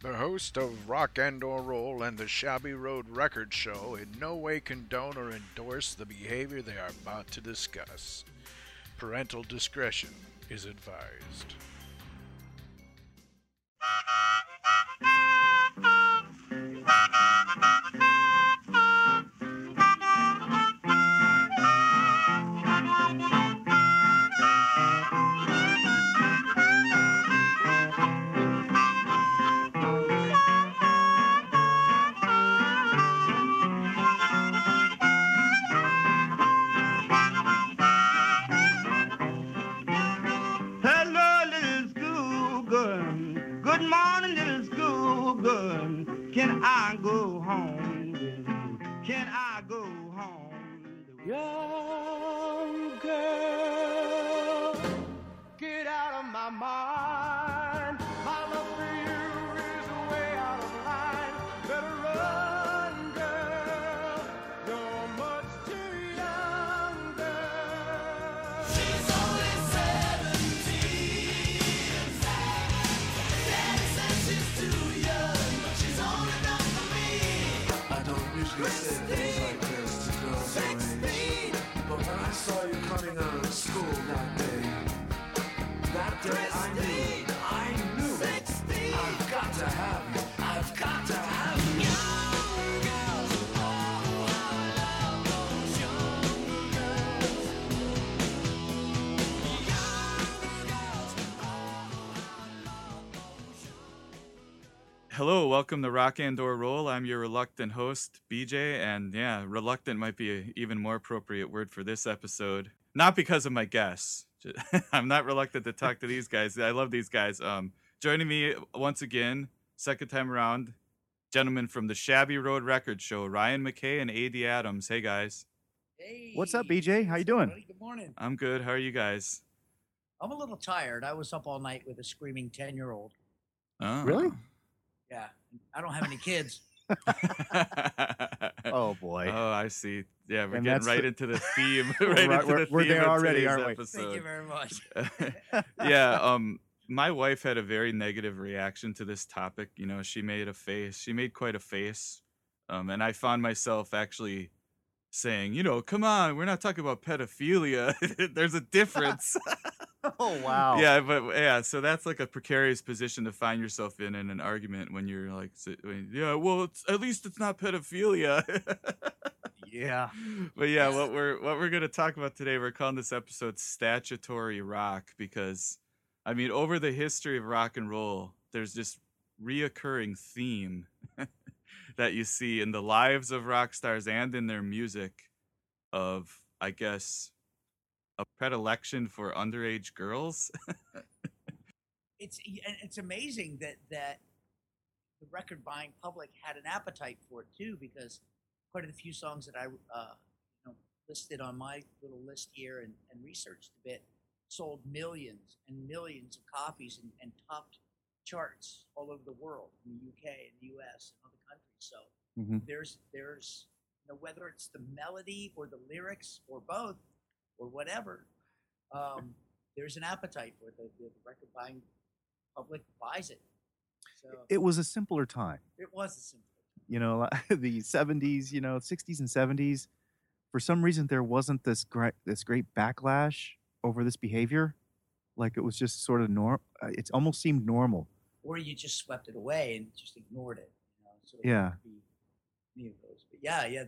The host of Rock and or Roll and the Shabby Road Record Show in no way condone or endorse the behavior they are about to discuss. Parental discretion is advised. Hello, little school girl. Good morning, little school girl. Can I go home? Can I go home? Young girl, get out of my mind. My love for you is way out of line. Better run, girl. You're much too young, girl. She's only 17. Daddy says she's too young, but she's old enough for me. I don't usually say things like this to girls my age, but when I saw you coming out of school that day I knew, I've got to have you, I've got to have you. Young girls, oh, how I love those young girls. Hello, welcome to Rock and or Roll. I'm your reluctant host, BJ, and yeah, reluctant might be an even more appropriate word for this episode. Not because of my guests. I'm not reluctant to talk to these guys. I love these guys. Joining me once again, second time around, gentlemen from the Shabby Road Record Show, Ryan McKay and AD Adams. Hey guys. Hey, What's up, BJ? How you doing? buddy? Good morning. I'm good. How are you guys? I'm a little tired. I was up all night with a screaming 10-year-old. Oh. Really? Yeah, I don't have any kids. Oh boy. Oh, I see. Yeah, we're And getting that's right the- into the theme. We're there of already, today's aren't we? episode. Thank you very much. Yeah, my wife had a very negative reaction to this topic. You know, she made a face. She made quite a face. And I found myself actually saying, you know, come on, we're not talking about pedophilia. There's a difference. Oh wow. Yeah, so that's like a precarious position to find yourself in an argument when you're like, yeah, well, at least it's not pedophilia. Yeah. But yeah, what we're gonna talk about today, we're calling this episode Statutory Rock because, I mean, over the history of rock and roll, there's this reoccurring theme that you see in the lives of rock stars and in their music of, I guess, a predilection for underage girls. It's amazing that the record buying public had an appetite for it too, because quite a few songs that I listed on my little list here and researched a bit sold millions and millions of copies and topped charts all over the world, in the UK and the US and other countries. So there's whether it's the melody or the lyrics or both or whatever, there's an appetite for it. The record buying public buys it. So It was a simpler time. it was a simple. You know, the 70s, 60s and 70s. For some reason, there wasn't this great backlash over this behavior. Like it was just sort of it almost seemed normal. Or you just swept it away and just ignored it. So Yeah. Any of those. But yeah.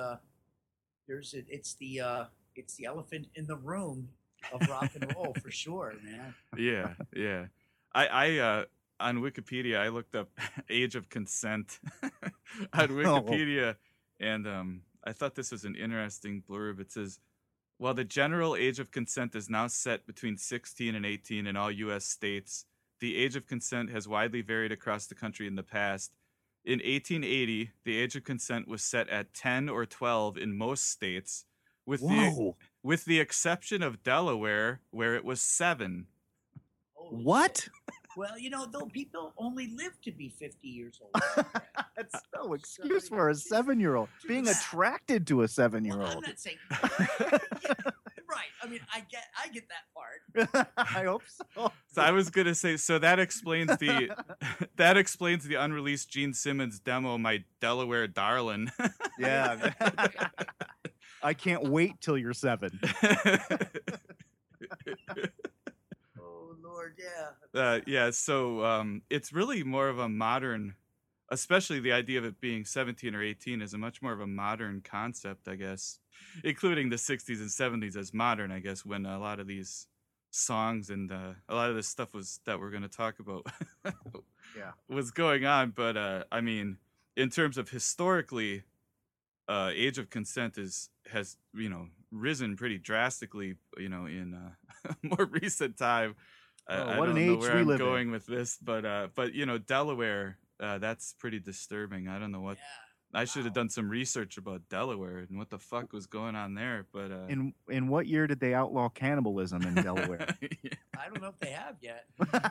It's the elephant in the room of rock and roll for sure, man. Yeah. I on Wikipedia, I looked up age of consent on Wikipedia, and I thought this was an interesting blurb. It says, while the general age of consent is now set between 16 and 18 in all U.S. states, the age of consent has widely varied across the country in the past. In 1880, the age of consent was set at 10 or 12 in most states, with the exception of Delaware, where it was 7. Holy What? shit. Well, though people only live to be 50 years old. That's no excuse for a 7-year-old being attracted to a 7-year-old. Well, I'm not saying right. I mean, I get that part. I hope so. So I was gonna say, so that explains the that explains the unreleased Gene Simmons demo, "My Delaware Darlin'." Yeah. I can't wait till you're 7. Oh Lord, yeah. Yeah, so it's really more of a modern, especially the idea of it being 17 or 18 is a much more of a modern concept, I guess, including the 60s and 70s as modern, I guess, when a lot of these songs and a lot of this stuff was that we're going to talk about Yeah. was going on. But I mean, in terms of historically, age of consent has risen pretty drastically, in more recent time. I what don't an know age where we I'm live in. going with this, but Delaware, that's pretty disturbing. I don't know what Yeah. I should have done some research about Delaware and what the fuck was going on there. But In what year did they outlaw cannibalism in Delaware? I don't know if they have yet.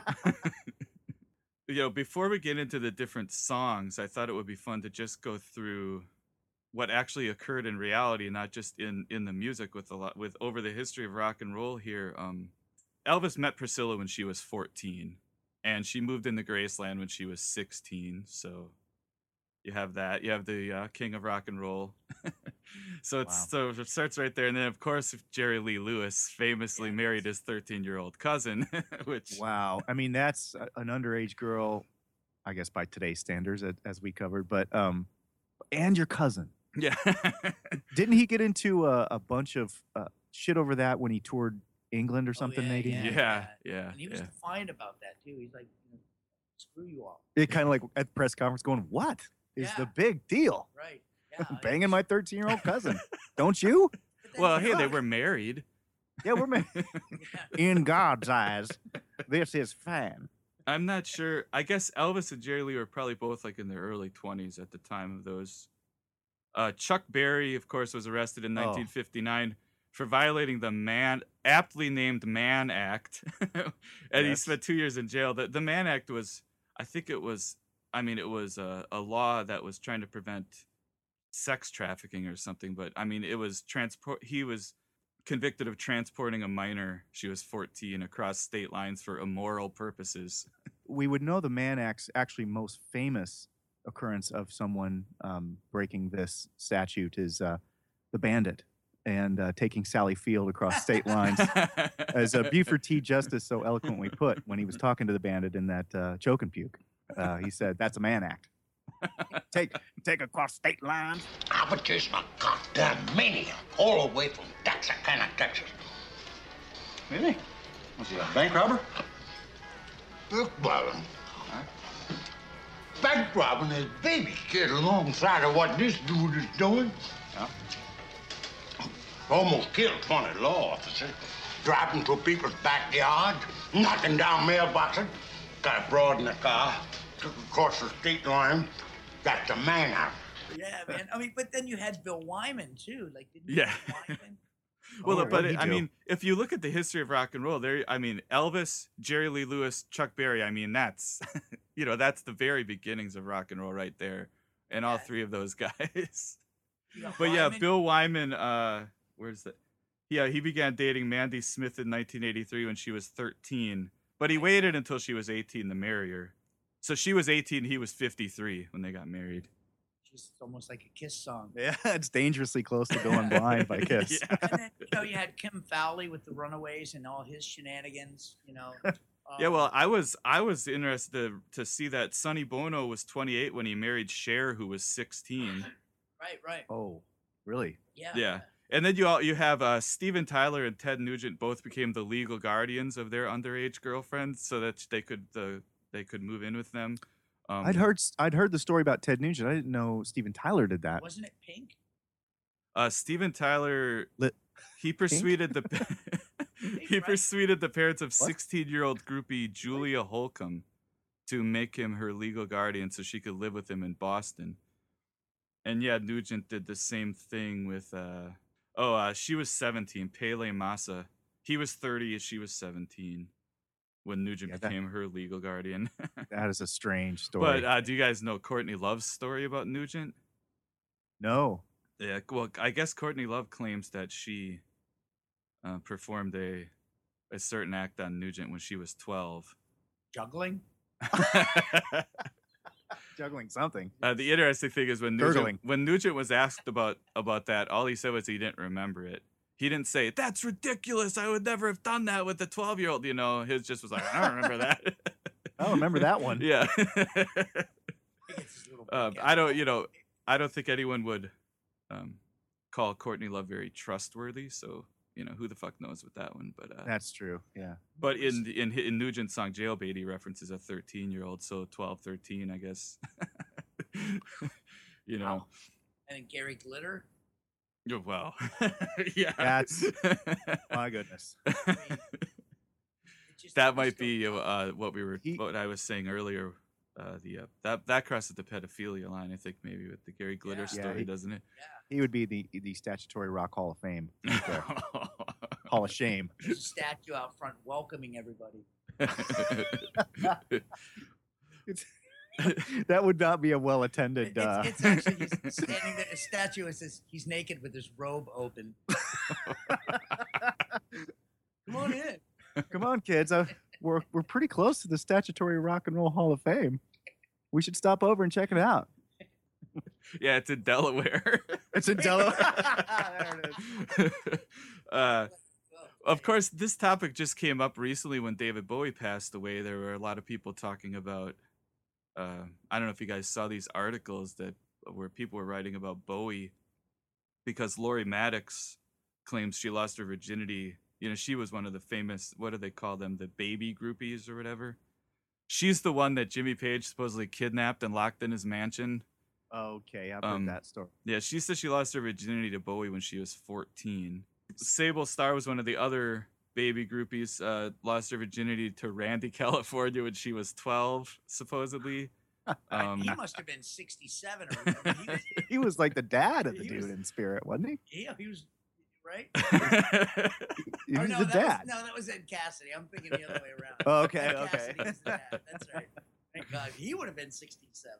Before we get into the different songs, I thought it would be fun to just go through what actually occurred in reality, not just in the music. With over the history of rock and roll here. Elvis met Priscilla when she was 14, and she moved into Graceland when she was 16. So you have that. You have the king of rock and roll. So it starts right there, and then of course Jerry Lee Lewis famously married his 13-year-old cousin, which Wow. I mean, that's an underage girl, I guess by today's standards, as we covered. But and your cousin. yeah. Didn't he get into a bunch of shit over that when he toured England or something? yeah, maybe yeah. yeah. And he was defiant about that too. He's like, screw you all. it kind of like at the press conference going, "What is the Yeah. big deal? Right. Yeah. Banging my 13-year-old cousin, don't you?" But then Well, you hey, know, they were married. Yeah, we're yeah. in God's eyes. This is fine. I'm not sure. I guess Elvis and Jerry Lee were probably both like in their early 20s at the time of those. Chuck Berry, of course, was arrested in 1959 for violating the aptly named Mann Act, and he Yes. spent 2 years in jail. The Mann Act was, it was a law that was trying to prevent sex trafficking or something. But I mean, it was he was convicted of transporting a minor. She was 14 across state lines for immoral purposes. We would know the Mann Act's actually most famous occurrence of someone breaking this statute is the Bandit and taking Sally Field across state lines. As Buford T. Justice so eloquently put when he was talking to the Bandit in that Choke and Puke, he said, "That's a Mann Act. Take across state lines." I was just a goddamn maniac all the way from Texarkana, Texas. Really? Was he a bank robber? Bank robbing. Bank robbing his baby kid alongside of what this dude is doing. Yeah. Almost killed 20 law officers. Driving through people's backyards, knocking down mailboxes. Got a broad in the car. Took across the state line. That's the man out. Yeah, man. I mean, but then you had Bill Wyman too. Like, didn't you Yeah. have Wyman? Well, Oh, but what'd he I do? mean, if you look at the history of rock and roll, Elvis, Jerry Lee Lewis, Chuck Berry. I mean, that's that's the very beginnings of rock and roll right there, and all Yeah. three of those guys. You got But yeah, Wyman? Bill Wyman. Where's that? Yeah, he began dating Mandy Smith in 1983 when she was 13, but he waited until she was 18 to marry her. So she was 18, he was 53 when they got married. Just almost like a Kiss song. Yeah, it's dangerously close to Going Blind by Kiss. Yeah. And then you had Kim Fowley with the Runaways and all his shenanigans. Yeah, well, I was interested to see that Sonny Bono was 28 when he married Cher, who was 16. right. Oh, really? Yeah. Yeah, and then you have Steven Tyler and Ted Nugent both became the legal guardians of their underage girlfriends, so that they could move in with them. I'd heard the story about Ted Nugent. I didn't know Steven Tyler did that. Wasn't it Pink? Steven Tyler Lit- he persuaded the he Right. persuaded the parents of What? 16-year-old groupie Julia Holcomb to make him her legal guardian so she could live with him in Boston. And yeah, Nugent did the same thing with she was 17, Pele Massa. He was 30 and she was 17 when Nugent Yeah, that- became her legal guardian. That is a strange story. But do you guys know Courtney Love's story about Nugent? No. Yeah, well, I guess Courtney Love claims that she performed a certain act on Nugent when she was 12. Juggling? Juggling something. The interesting thing is when Gurgling. Nugent was asked about that, all he said was he didn't remember it. He didn't say, "That's ridiculous. I would never have done that with the 12-year-old." You know, his just was like, "I don't remember that." I don't remember that one. Yeah. He gets his little break I out. don't think anyone would call Courtney Love very trustworthy. So, who the fuck knows with that one? But That's true. Yeah. but in Nugent's song Jailbait, he references a 13-year-old, so 12, 13, I guess. Wow. And then Gary Glitter. Yeah, well, yeah. That's my goodness. I mean, it just- That it might just be goes on. what I was saying earlier. That crosses the pedophilia line, I think, maybe with the Gary Glitter Yeah. story, Yeah, doesn't it? He would be the statutory Rock Hall of Fame. right there. Hall of Shame. There's a statue out front welcoming everybody. That would not be a well attended. It's actually he's standing there. A statue. It says he's naked with his robe open. Come on in. Come on, kids. We're pretty close to the statutory Rock and Roll Hall of Fame. We should stop over and check it out. Yeah, it's in Delaware. It's in Delaware. There it is. Of course, this topic just came up recently when David Bowie passed away. There were a lot of people talking about. I don't know if you guys saw these articles where people were writing about Bowie because Lori Maddox claims she lost her virginity. She was one of the famous, what do they call them, the baby groupies or whatever. She's the one that Jimmy Page supposedly kidnapped and locked in his mansion. Okay, I've heard that story. Yeah, she said she lost her virginity to Bowie when she was 14. Sable Starr was one of the other baby groupies, lost her virginity to Randy California when she was 12, supposedly. He must have been 67 or whatever. He was like the dad of the He dude was- in spirit, wasn't he? Yeah, he was right. He Or was no, the that dad. that was Ed Cassidy. I'm thinking the other way around. Oh, okay, Ed okay. Cassidy was the dad. That's right. Thank God. He would have been 67.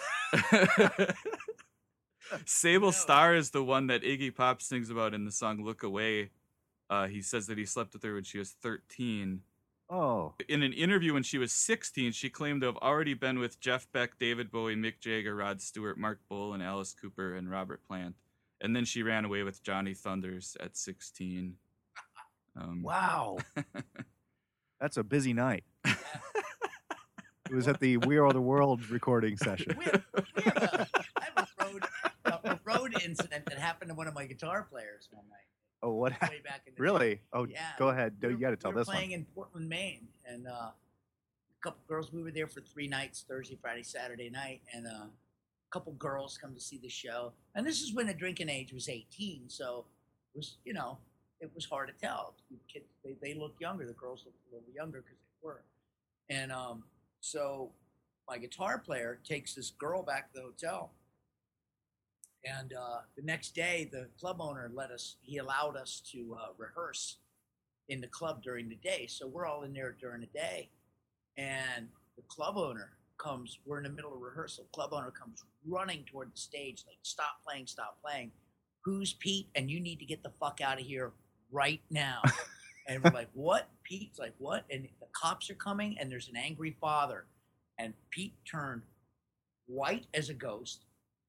Sable No. Starr is the one that Iggy Pop sings about in the song Look Away. He says that he slept with her when she was 13. Oh, In an interview when she was 16, she claimed to have already been with Jeff Beck, David Bowie, Mick Jagger, Rod Stewart, Mark Bull, and Alice Cooper, and Robert Plant. And then she ran away with Johnny Thunders at 16. wow. That's a busy night. It was at the We Are the World recording session. I have a road incident that happened to one of my guitar players one night. Oh, what? Way back in the Really? day. Oh, Yeah. go ahead. We You got to were- tell we were this playing one. in Portland, Maine, and a couple girls. We were there for 3 nights: Thursday, Friday, Saturday night, and a couple girls come to see the show. And this is when the drinking age was 18, so it was it was hard to tell. The kids, they looked younger. The girls looked a little younger because they were. And so my guitar player takes this girl back to the hotel. And the next day, the club owner allowed us to rehearse in the club during the day. So we're all in there during the day. And the club owner comes, we're in the middle of rehearsal. Club owner comes running toward the stage, like, stop playing. Who's Pete? And you need to get the fuck out of here right now. And we're like, what? Pete's like, what? And the cops are coming, and there's an angry father. And Pete turned white as a ghost,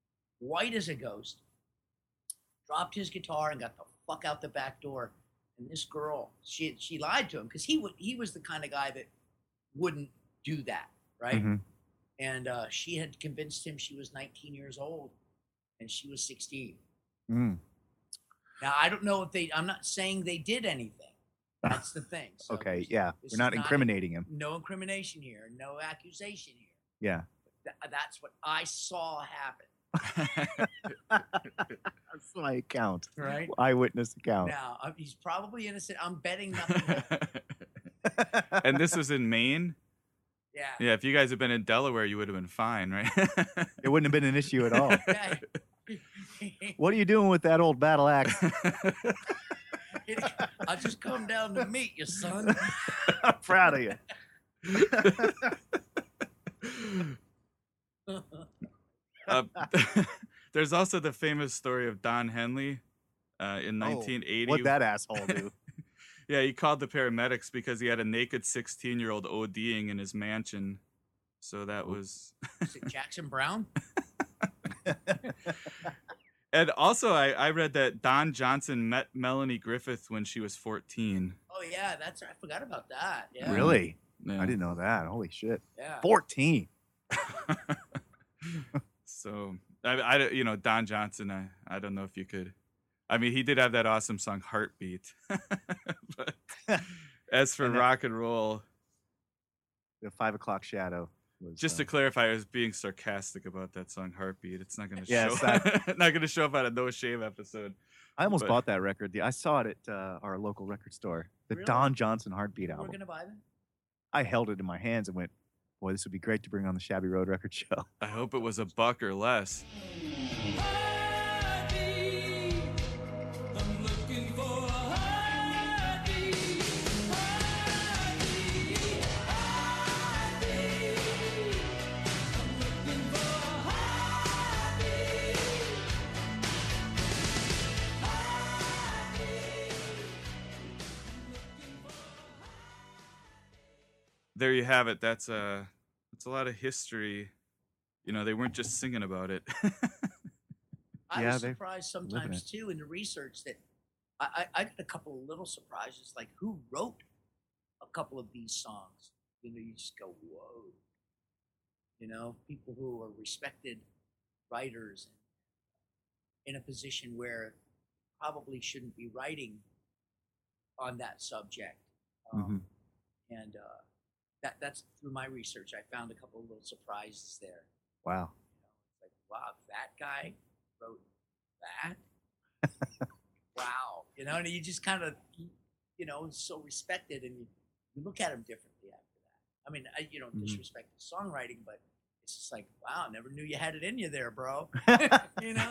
dropped his guitar and got the fuck out the back door. And this girl, she lied to him because he was the kind of guy that wouldn't do that, right? Mhm. And she had convinced him she was 19 years old, and she was 16. Mm. Now I don't know if I'm not saying they did anything. That's the thing. So Okay, this- yeah. this We're is not incriminating him. No incrimination here. No accusation here. Yeah. That's what I saw happen. That's my account. Right. Eyewitness account. Now he's probably innocent. I'm betting nothing. And this was in Maine? Yeah. Yeah, if you guys had been in Delaware, you would have been fine, right? It wouldn't have been an issue at all. Yeah. What are you doing with that old battle axe? I just come down to meet you, son. I'm proud of you. There's also the famous story of Don Henley in 1980. What'd that asshole do? Yeah, he called the paramedics because he had a naked 16-year-old ODing in his mansion. So that was. Is it Jackson Brown? And also, I read that Don Johnson met Melanie Griffith when she was 14. Oh yeah, I forgot about that. Yeah. Really? Yeah. I didn't know that. Holy shit. Yeah. 14. So, Don Johnson, I don't know if you could. I mean, he did have that awesome song, Heartbeat. But as for rock and roll. The 5 o'clock shadow. Was, just to clarify, I was being sarcastic about that song, Heartbeat. It's not going to Yes, show not going to show up on a No Shame episode. I almost bought that record. I saw it at our local record store. The Really? Don Johnson Heartbeat We're album. gonna buy them. I held it in my hands and went, boy, this would be great to bring on the Shabby Road Record Show. I hope it was $1 or less. I'm looking for a heartbeat. Heartbeat. Heartbeat. I'm looking for a heartbeat. There you have it. That's a lot of history. You know, they weren't just singing about it. I Yeah, was they're surprised living sometimes it. too in the research that I got a couple of little surprises, like who wrote a couple of these songs. You know, you just go, whoa. You know, people who are respected writers in a position where probably shouldn't be writing on that subject. Mhm. And that's through my research. I found a couple of little surprises there. Wow. It's like, wow, that guy wrote that. Wow, you know, and you just kind of, you know, so respected, and you look at him differently after that. I mean, I don't disrespect his songwriting, but it's just like, wow, never knew you had it in you there, bro. You know?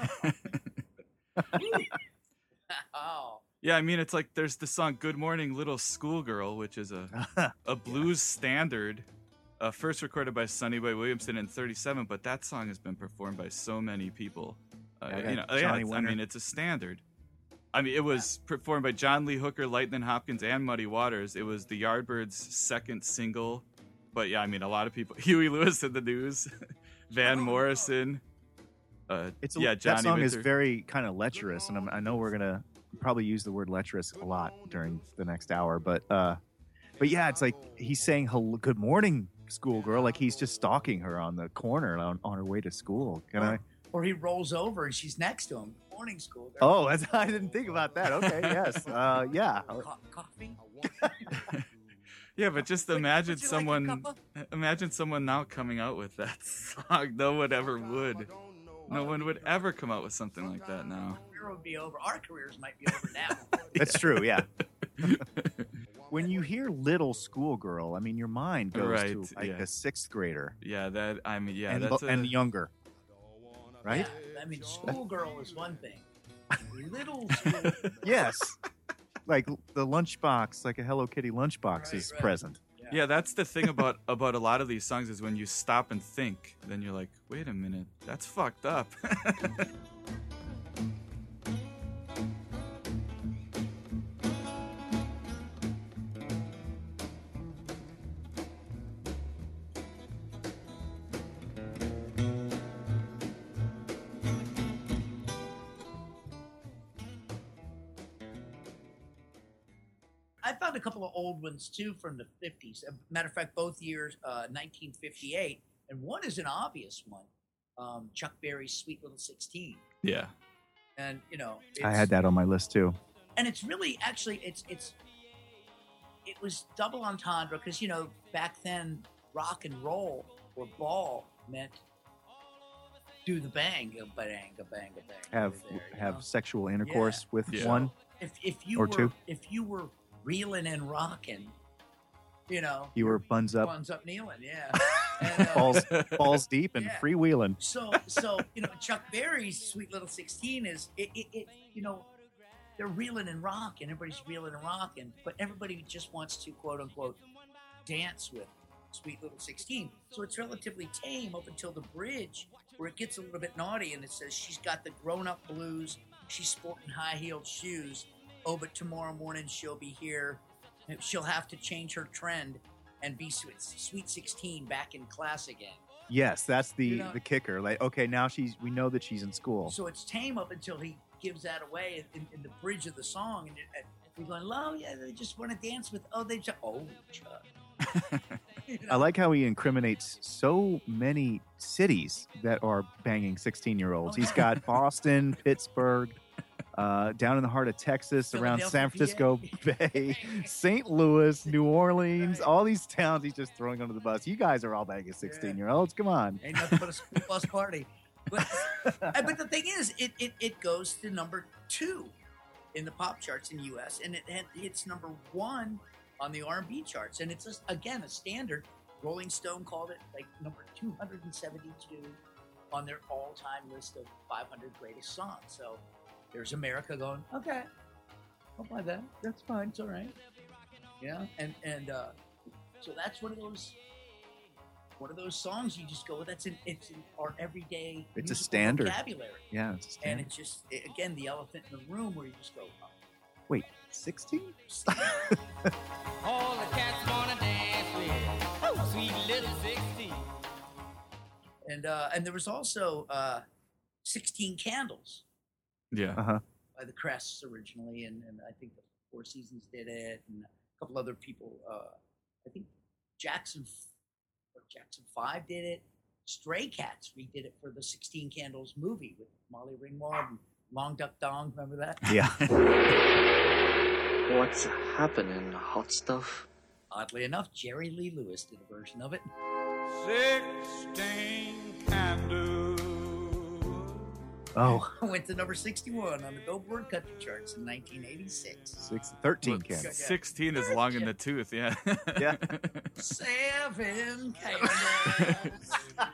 Wow. Yeah, I mean, it's like there's the song "Good Morning Little Schoolgirl," which is a blues standard, first recorded by Sonny Boy Williamson in '37, but that song has been performed by so many people. Johnny Winter. I mean, it's a standard. I mean, it was performed by John Lee Hooker, Lightning Hopkins, and Muddy Waters. It was the Yardbirds' second single. But yeah, I mean, a lot of people. Huey Lewis in the News, Van Morrison. Johnny Johnny that song is Winter. very kind of lecherous, and I know we're gonna probably use the word lecherous a lot during the next hour, but yeah, it's like he's saying hello, good morning, schoolgirl, like he's just stalking her on the corner on her way to school. Or he rolls over and she's next to him. Morning, school. Oh, I didn't think about that. Okay, yes, yeah. Coffee. Yeah, but just Would imagine you like a someone now coming out with that song. No one ever would. No one would ever come out with something like that now. Career would be over. Our careers might be over now. That's true. Yeah. When you hear little schoolgirl, I mean, your mind goes Right, to like yeah. a sixth grader Yeah, that I mean, yeah, and, that's and younger, right? Yeah, I mean, schoolgirl is one thing. Little school. Yes. Like the lunchbox, like a Hello Kitty lunchbox is Right. present. Yeah, that's the thing about a lot of these songs is when you stop and think, then you're like, wait a minute, that's fucked up. I found a couple of old ones too from the 50s. Matter of fact, both years, 1958, and one is an obvious one. Chuck Berry's "Sweet Little 16," Yeah. and you know, I had that on my list too. and it's really actually it was double entendre because you know back then rock and roll or ball meant do the bang, a bang, a bang, a bang. Have over there, you have know? sexual intercourse with Yeah. one. If you or were two. if you were reeling and rocking, you know, You were buns up, buns up kneeling, yeah. And, balls deep, and Yeah. freewheeling. So you know, Chuck Berry's "Sweet Little 16" is it you know, they're reeling and rocking, everybody's reeling and rocking, but everybody just wants to quote unquote dance with "Sweet Little 16." So it's relatively tame up until the bridge where it gets a little bit naughty and it says she's got the grown up blues, she's sporting high heeled shoes. Oh, but tomorrow morning she'll be here she'll have to change her trend and be Sweet 16 back in class again. Yes, that's the You know- the kicker. Like, okay, now we know that she's in school. So it's tame up until he gives that away in the bridge of the song, and we're going, "Oh yeah, they just want to dance with." Oh, they just Chuck. You know? I like how he incriminates so many cities that are banging 16-year-olds. He's got Boston, Pittsburgh, down in the heart of Texas, around San Francisco Bay, St. Louis, New Orleans, all these towns he's just throwing under the bus. You guys are all banging 16-year-olds. Come on. Ain't nothing but a school bus party. But the thing is, it goes to number 2 in the pop charts in the U.S. and it's number 1 on the R&B charts, and it's again a standard. Rolling Stone called it like number 272 on their all-time list of 500 greatest songs. So there's America going, okay, I'll buy that. That's fine. It's all right. Yeah, and so that's one of those songs you just go, it's in our everyday It's a musical standard. vocabulary. Yeah, it's a And standard. it's just again the elephant in the room where you just go, oh, Wait, 16? All the cats wanna dance with sweet little 16. and there was also 16 Candles Yeah. Uh-huh. by the Crests originally, and I think the Four Seasons did it, and a couple other people. I think Jackson 5 did it. Stray Cats redid it for the 16 Candles movie with Molly Ringwald and Long Duck Dong. Remember that? Yeah. What's happening, hot stuff? Oddly enough, Jerry Lee Lewis did a version of it. 16 candles. Oh, Went to number 61 on the Billboard Country Charts in 1986. 13 Well, candles. 16 is long in the tooth, yeah. Yeah. 7 candles.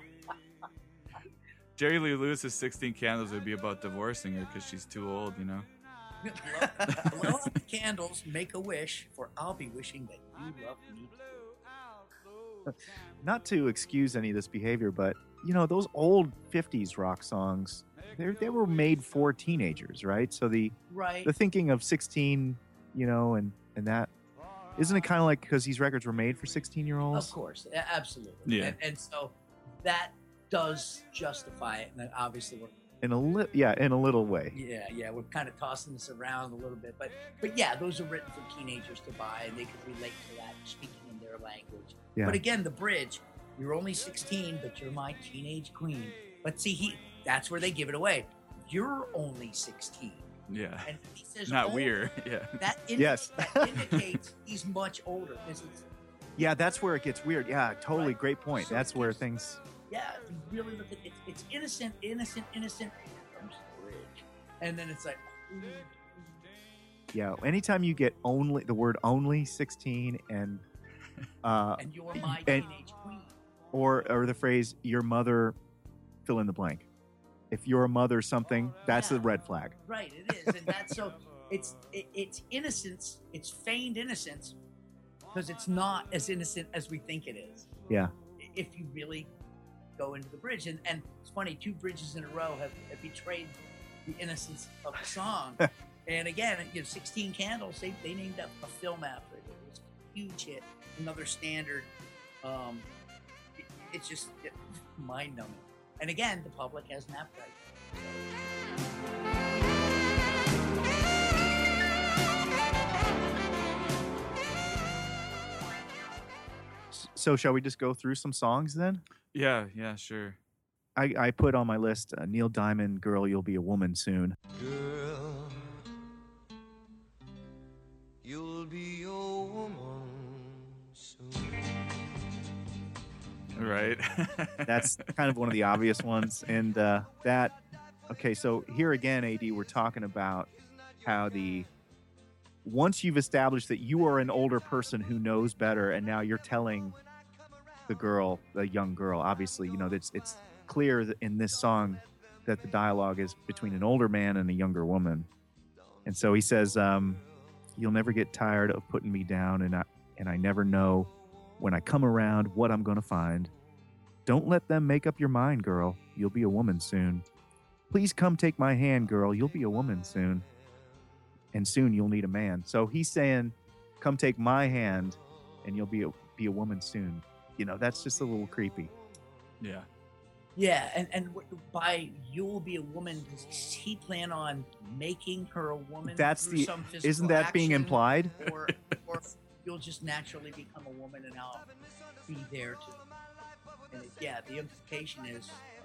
Jerry Lee Lewis's 16 Candles would be about divorcing her because she's too old, you know? Blow out the candles, make a wish, for I'll be wishing that you love me too. Not to excuse any of this behavior, but you know, those old 50s rock songs, they were made for teenagers, right? So the Right. thinking of 16, you know, and that, isn't it kind of like because these records were made for 16-year-olds? Of course, absolutely. Yeah. And so that does justify it, and obviously we're In a little way. we're kind of tossing this around a little bit, but yeah, those are written for teenagers to buy, and they could relate to that speaking in their language. Yeah. But again, the bridge, you're only 16, but you're my teenage queen. But see, that's where they give it away. You're only 16. Yeah. And he says, Not "Oh," weird. Yeah. That Yes. that indicates he's much older. This is, Yeah, that's where it gets weird. Yeah, totally. Right. Great point. So That's it where gives- things. yeah, if you really look at it, it's innocent. Here comes the bridge. And then it's like, ooh, Yeah, anytime you get only the word only 16 and and you're my and- teenage queen. or the phrase your mother fill in the blank. If you're a mother something, that's Yeah. a red flag. Right, it is. And that's so, it's innocence, it's feigned innocence, because it's not as innocent as we think it is. Yeah. If you really go into the bridge. And it's funny, 2 bridges in a row have betrayed the innocence of the song. And again, 16 Candles, they named a film after it. It was a huge hit, another standard. It's just mind-numbing. And again, the public has an appetite. So shall we just go through some songs then? Yeah, sure. I put on my list Neil Diamond, Girl, You'll Be a Woman Soon. Girl, you'll be a woman soon. Right. That's kind of one of the obvious ones. And okay, so here again, AD, we're talking about how once you've established that you are an older person who knows better, and now you're telling the young girl, obviously, you know, it's clear that in this song that the dialogue is between an older man and a younger woman. And so he says, you'll never get tired of putting me down, and I never know when I come around what I'm going to find. Don't let them make up your mind, girl. You'll be a woman soon. Please come take my hand, girl. You'll be a woman soon. And soon you'll need a man. So he's saying, come take my hand, and you'll be a woman soon. You know, that's just a little creepy. Yeah. Yeah, and by you'll be a woman, does he plan on making her a woman? That's through the. some physical Isn't that being action, implied? or you'll just naturally become a woman and I'll be there to. And the implication is.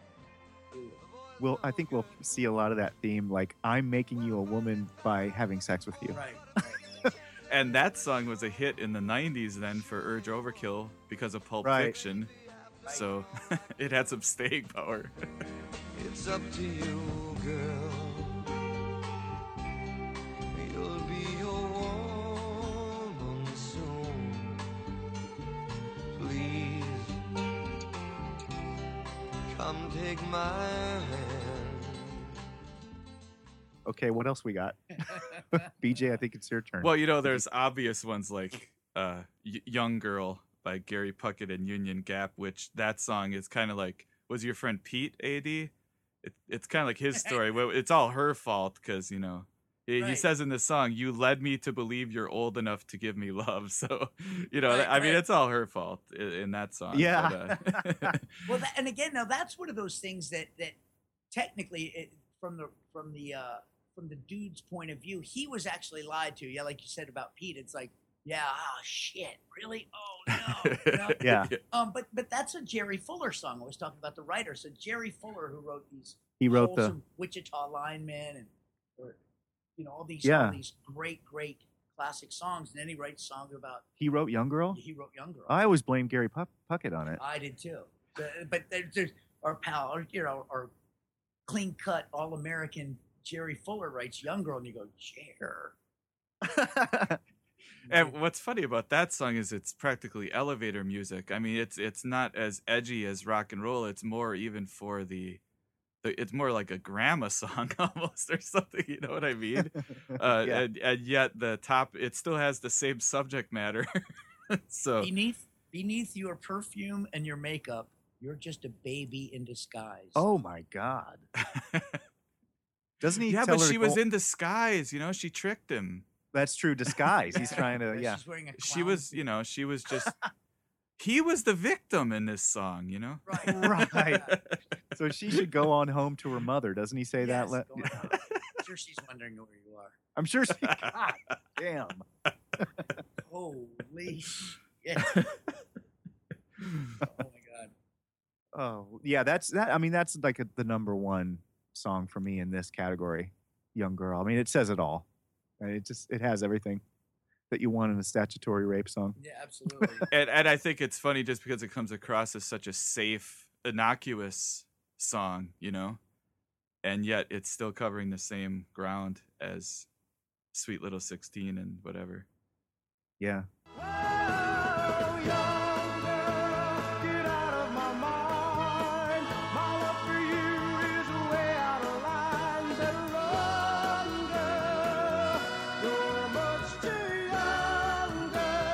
I think we'll see a lot of that theme, like I'm making you a woman by having sex with you. Right. And that song was a hit in the 90s then for Urge Overkill because of Pulp Right. Fiction. So it had some staying power. It's up to you, girl. You'll be a woman soon. Please, come take my hand. Okay, what else we got? BJ, I think it's your turn. Well, you know, there's obvious ones like Young Girl by Gary Puckett and Union Gap, which that song is kind of like, was your friend Pete, AD? It's kind of like his story. Well, it's all her fault because, you know, he Right. says in this song, you led me to believe you're old enough to give me love. So, you know, Right, I mean, right. it's all her fault in that song. Yeah. But, Well, and again, now that's one of those things that technically, from the dude's point of view, he was actually lied to. Yeah, like you said about Pete, it's like, yeah, oh shit, really? Oh no. You know? Yeah. But that's a Jerry Fuller song. I was talking about the writer. So Jerry Fuller, who wrote these He wrote the. wholesome Wichita Linemen or all these great classic songs, and then he writes songs about. He wrote Young Girl. He wrote Young Girl. I always blame Gary Puckett on it. I did too. But there's our pal, our clean cut all American Jerry Fuller writes Young Girl, and you go, Jer. And what's funny about that song is it's practically elevator music. I mean, it's not as edgy as rock and roll. It's more even for it's more like a grandma song almost or something. You know what I mean? Yeah. And yet it still has the same subject matter. So Beneath your perfume and your makeup, you're just a baby in disguise. Oh my God. Doesn't he? yeah, tell but her to she was go- in disguise. You know, she tricked him. That's true. Disguise. He's trying to. But Yeah. she's wearing a She clown was, suit. you know, she was just. He was the victim in this song. You know. Right. Right. So she should go on home to her mother. Doesn't he say Yes, that? go on. I'm sure she's wondering where you are. I'm sure she. God damn. Holy shit. Oh my god. Oh yeah, that's that. I mean, that's like the number one song for me in this category. Young Girl. I mean, it says it all. And it has everything that you want in a statutory rape song. Yeah, absolutely. And I think it's funny just because it comes across as such a safe, innocuous song, you know, and yet it's still covering the same ground as Sweet Little 16 and whatever. Yeah. Oh, young girl, get out of my mind. My love for you is way out of line. Better run, girl. You're much too young,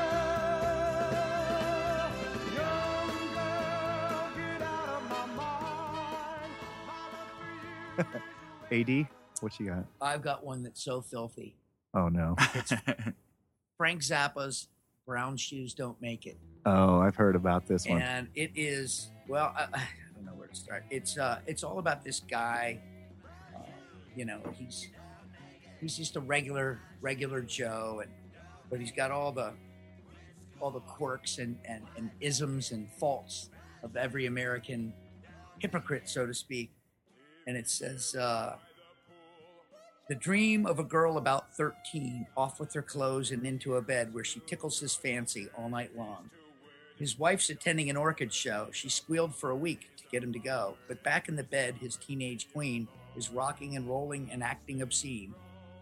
girl. Young girl, get out of my mind. My love for you. AD, what you got? I've got one that's so filthy. Oh no. Frank Zappa's Brown Shoes Don't Make It. Oh, I've heard about this one. And it is, well, I don't know where to start. It's all about this guy. You know, he's just a regular Joe, but he's got all the quirks and isms and faults of every American hypocrite, so to speak. And it says, the dream of a girl about 13, off with her clothes and into a bed where she tickles his fancy all night long. His wife's attending an orchid show. She squealed for a week to get him to go, but back in the bed, his teenage queen is rocking and rolling and acting obscene.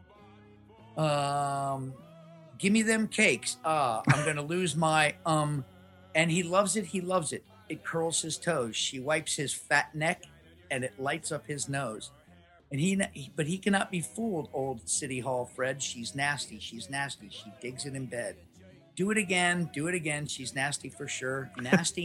Give me them cakes. I'm gonna lose my and he loves it. It curls his toes. She wipes his fat neck, and it lights up his nose. And but he cannot be fooled, old City Hall Fred. She's nasty. She digs it in bed. Do it again. She's nasty for sure. Nasty.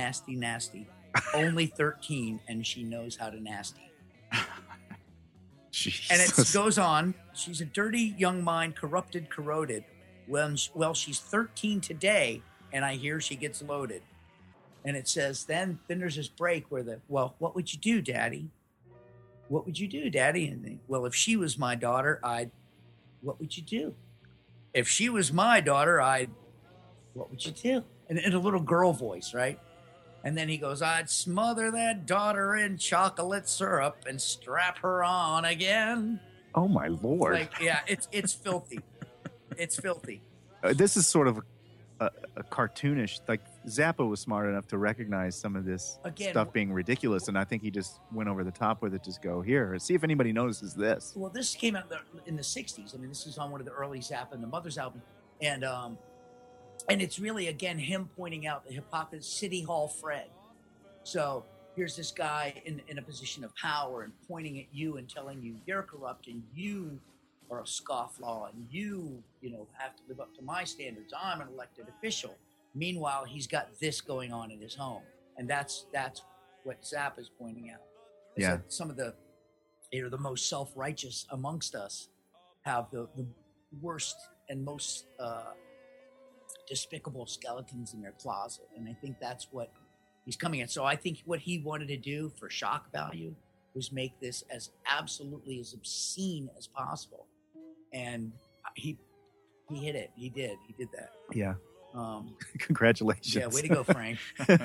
Only 13, and she knows how to nasty. And it Jesus. goes on. She's a dirty young mind, corrupted, corroded. Well, she's 13 today, and I hear she gets loaded. And it says, then there's this break where well, what would you do, Daddy? What would you do, Daddy? And well, if she was my daughter, what would you do? If she was my daughter, what would you do? And in a little girl voice, right? And then he goes, I'd smother that daughter in chocolate syrup and strap her on again. Oh my Lord. Like, yeah, it's filthy. It's filthy. This is sort of a cartoonish, like Zappa was smart enough to recognize some of this Again, stuff being ridiculous, and I think he just went over the top with it. Just go here, see if anybody notices this. Well, this came out in the 60s. I mean, this is on one of the early Zappa and the Mothers album. And it's really, again, him pointing out the hypocrisy, City Hall Fred. So here's this guy in a position of power and pointing at you and telling you you're corrupt and you are a scofflaw and you have to live up to my standards. I'm an elected official. Meanwhile, he's got this going on in his home. And that's what Zappa's pointing out. Is Yeah. that some of the most self-righteous amongst us have the worst and most despicable skeletons in their closet. And I think that's what he's coming at. So I think what he wanted to do for shock value was make this as absolutely as obscene as possible. And he hit it. He did that. Yeah. Congratulations. Yeah, way to go, Frank.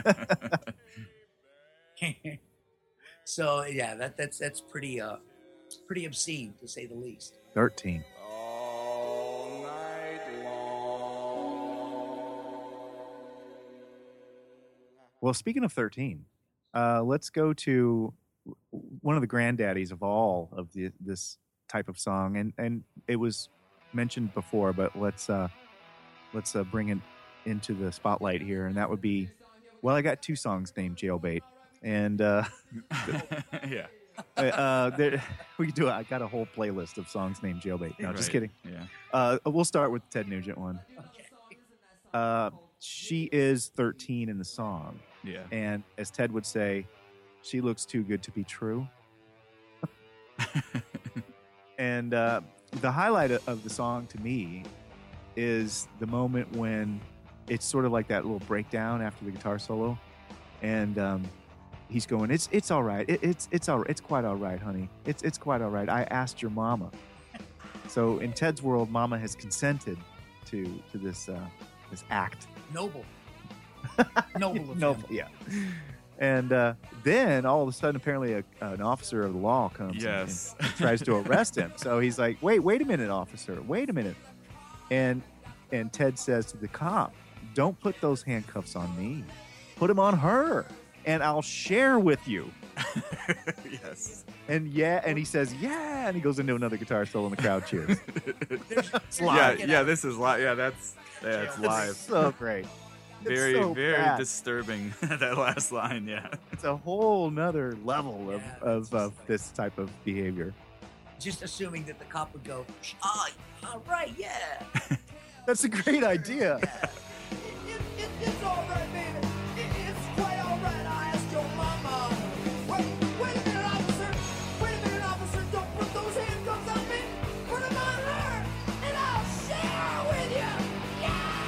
So yeah, that's pretty obscene to say the least. 13. Well, speaking of 13, let's go to one of the granddaddies of all of this type of song, and it was mentioned before, but let's bring it into the spotlight here, and that would be, well, I got two songs named Jailbait, and Yeah. we could do it. I got a whole playlist of songs named Jailbait. No, just Right. kidding. Yeah. We'll start with the Ted Nugent one. Okay. She is 13 in the song. Yeah. And as Ted would say, she looks too good to be true. And the highlight of the song to me is the moment when it's sort of like that little breakdown after the guitar solo. And he's going, it's all right. It's all right. It's quite all right, honey. It's quite all right. I asked your mama. So in Ted's world, mama has consented to this act. Noble of No, him. yeah. And then all of a sudden, apparently, an officer of the law comes Yes. and tries to arrest him. So he's like, "Wait a minute, officer! Wait a minute!" And Ted says to the cop, "Don't put those handcuffs on me. Put them on her, and I'll share with you." Yes. And he says, "Yeah," and he goes into another guitar solo, and the crowd cheers. There's Yeah, this is live. Yeah, that's It's live. so great. Very, so very bad. disturbing. That last line, yeah. It's a whole nother level of this type of behavior. just assuming that the cop would go, all right, yeah. That's a great idea. It's all right, baby. It's quite all right. I asked your mama. Wait a minute, officer. Wait a minute, officer. Don't put those handcuffs on me. Put them on her, and I'll share with you.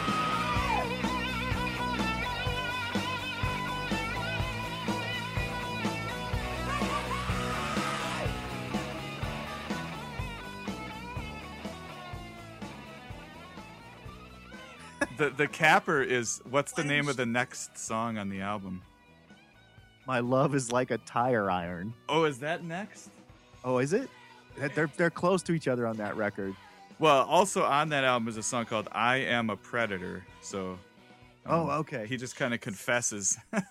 The capper is, what's the name of the next song on the album? My love is like a tire iron. Oh, is that next? Oh, is it? They're close to each other on that record. Well, also on that album is a song called I Am a Predator. So Oh, okay. he just kind of confesses. Here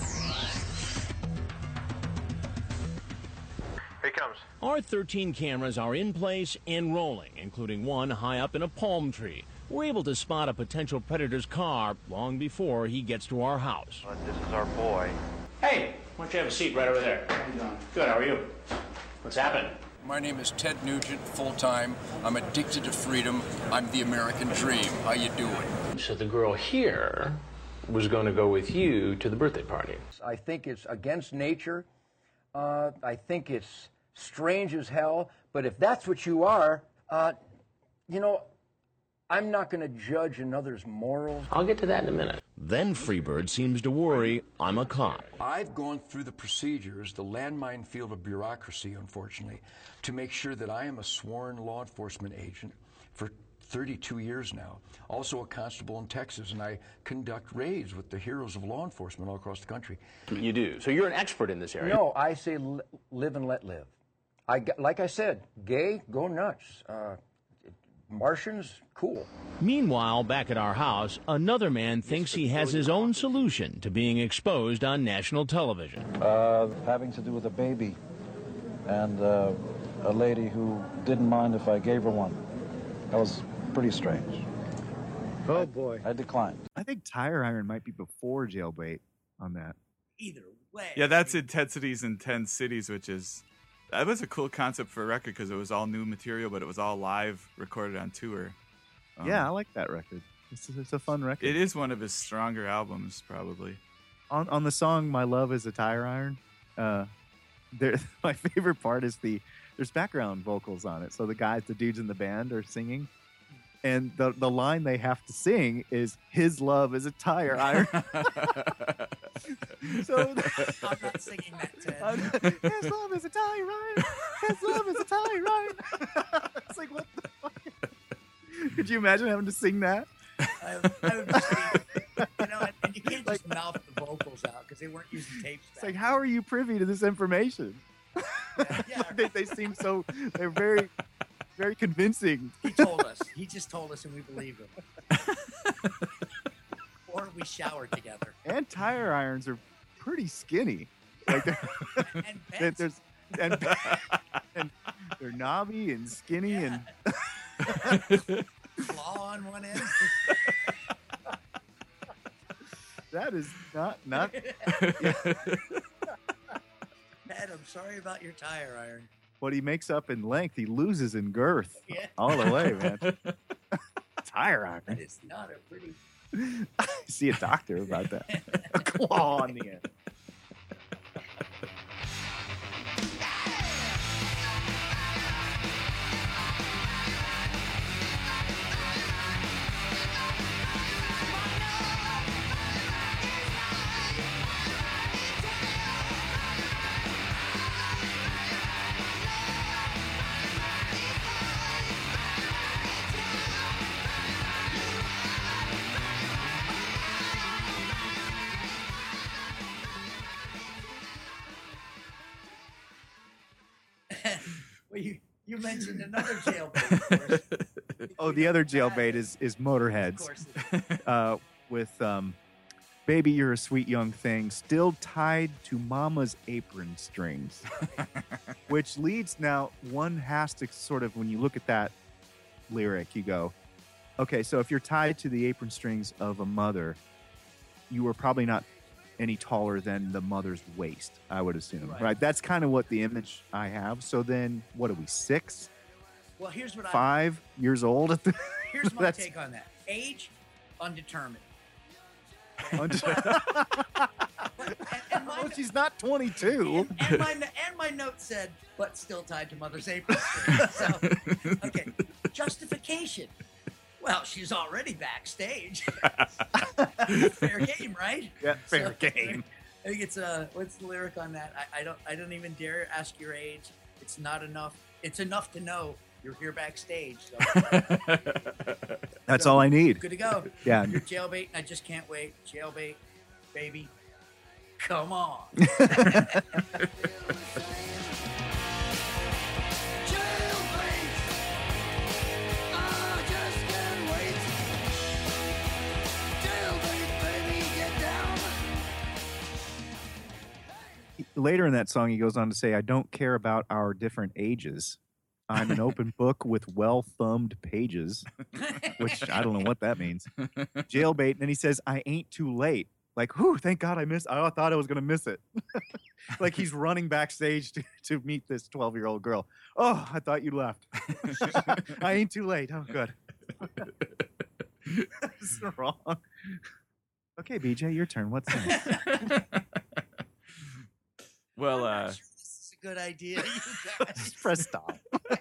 he comes. Our 13 cameras are in place and rolling, including one high up in a palm tree. We're able to spot a potential predator's car long before he gets to our house. This is our boy. Hey, why don't you have a seat right over there? How you doing? Good, how are you? What's happening? My name is Ted Nugent, full-time. I'm addicted to freedom. I'm the American dream. How you doing? So the girl here was going to go with you to the birthday party. I think it's against nature. I think it's strange as hell. But if that's what you are, you know, I'm not going to judge another's morals. I'll get to that in a minute. Then Freebird seems to worry I'm a cop. I've gone through the procedures, the landmine field of bureaucracy, unfortunately, to make sure that I am a sworn law enforcement agent for 32 years now. Also a constable in Texas, and I conduct raids with the heroes of law enforcement all across the country. You do. So you're an expert in this area. No, I say live and let live. Like I said, gay, go nuts. Martians, cool. Meanwhile, back at our house, another man thinks he has his own solution to being exposed on national television. Having to do with a baby and a lady who didn't mind if I gave her one. That was pretty strange. Oh, boy. I declined. I think Tire Iron might be before Jailbait on that. Either way. Yeah, that's Intensities in 10 Cities, that was a cool concept for a record because it was all new material, but it was all live, recorded on tour. Yeah, I like that record. It's a fun record. It is one of his stronger albums, probably. On the song "My Love Is a Tire Iron," my favorite part is there's background vocals on it. So the dudes in the band are singing, and the line they have to sing is "His love is a tire iron." So I'm not singing that, Ted. His love is a tire iron. His love is a tire iron. It's like, what the fuck? Could you imagine having to sing that? I would just be, and you can't just mouth the vocals out because they weren't using tapes. It's like, how are you privy to this information? Yeah. they seem so. They're very, very convincing. He told us. He just told us, and we believe him. Or we showered together. And tire irons are pretty skinny. Like and and they're knobby and skinny and claw on one end. That is not. Ed, I'm sorry about your tire iron. What he makes up in length, he loses in girth. Yeah. All the way, man. Tire iron. That is not a pretty. See a doctor about that. A claw on the end. Well, you mentioned another jailbait, of course. Oh, the other jailbait is Motorheads. With "Baby, You're a Sweet Young Thing," still tied to Mama's apron strings. Which leads, now, one has to sort of, when you look at that lyric, you go, okay, so if you're tied to the apron strings of a mother, you are probably not any taller than the mother's waist, I would assume. Right? That's kind of what the image I have. So then, what are we, 6? Well, here's what 5 years old? Here's my take on that. Age, undetermined. She's not 22. And my note said, but still tied to mother's apron. So, okay. Justification. Well, she's already backstage. Fair game, right? Yeah, fair game. I think it's what's the lyric on that? I don't even dare ask your age. It's not enough. It's enough to know you're here backstage. So. That's all I need. Good to go. Yeah. You're jailbait, and I just can't wait. Jailbait, baby. Come on. Later in that song, he goes on to say, "I don't care about our different ages. I'm an open book with well-thumbed pages," which I don't know what that means. Jailbait. And then he says, "I ain't too late." Like, whew, thank God I thought I was going to miss it. Like he's running backstage to meet this 12-year-old girl. Oh, I thought you left. I ain't too late. Oh, good. That's wrong. Okay, BJ, your turn. What's next? Well, I'm not sure this is a good idea, you guys. Just press stop.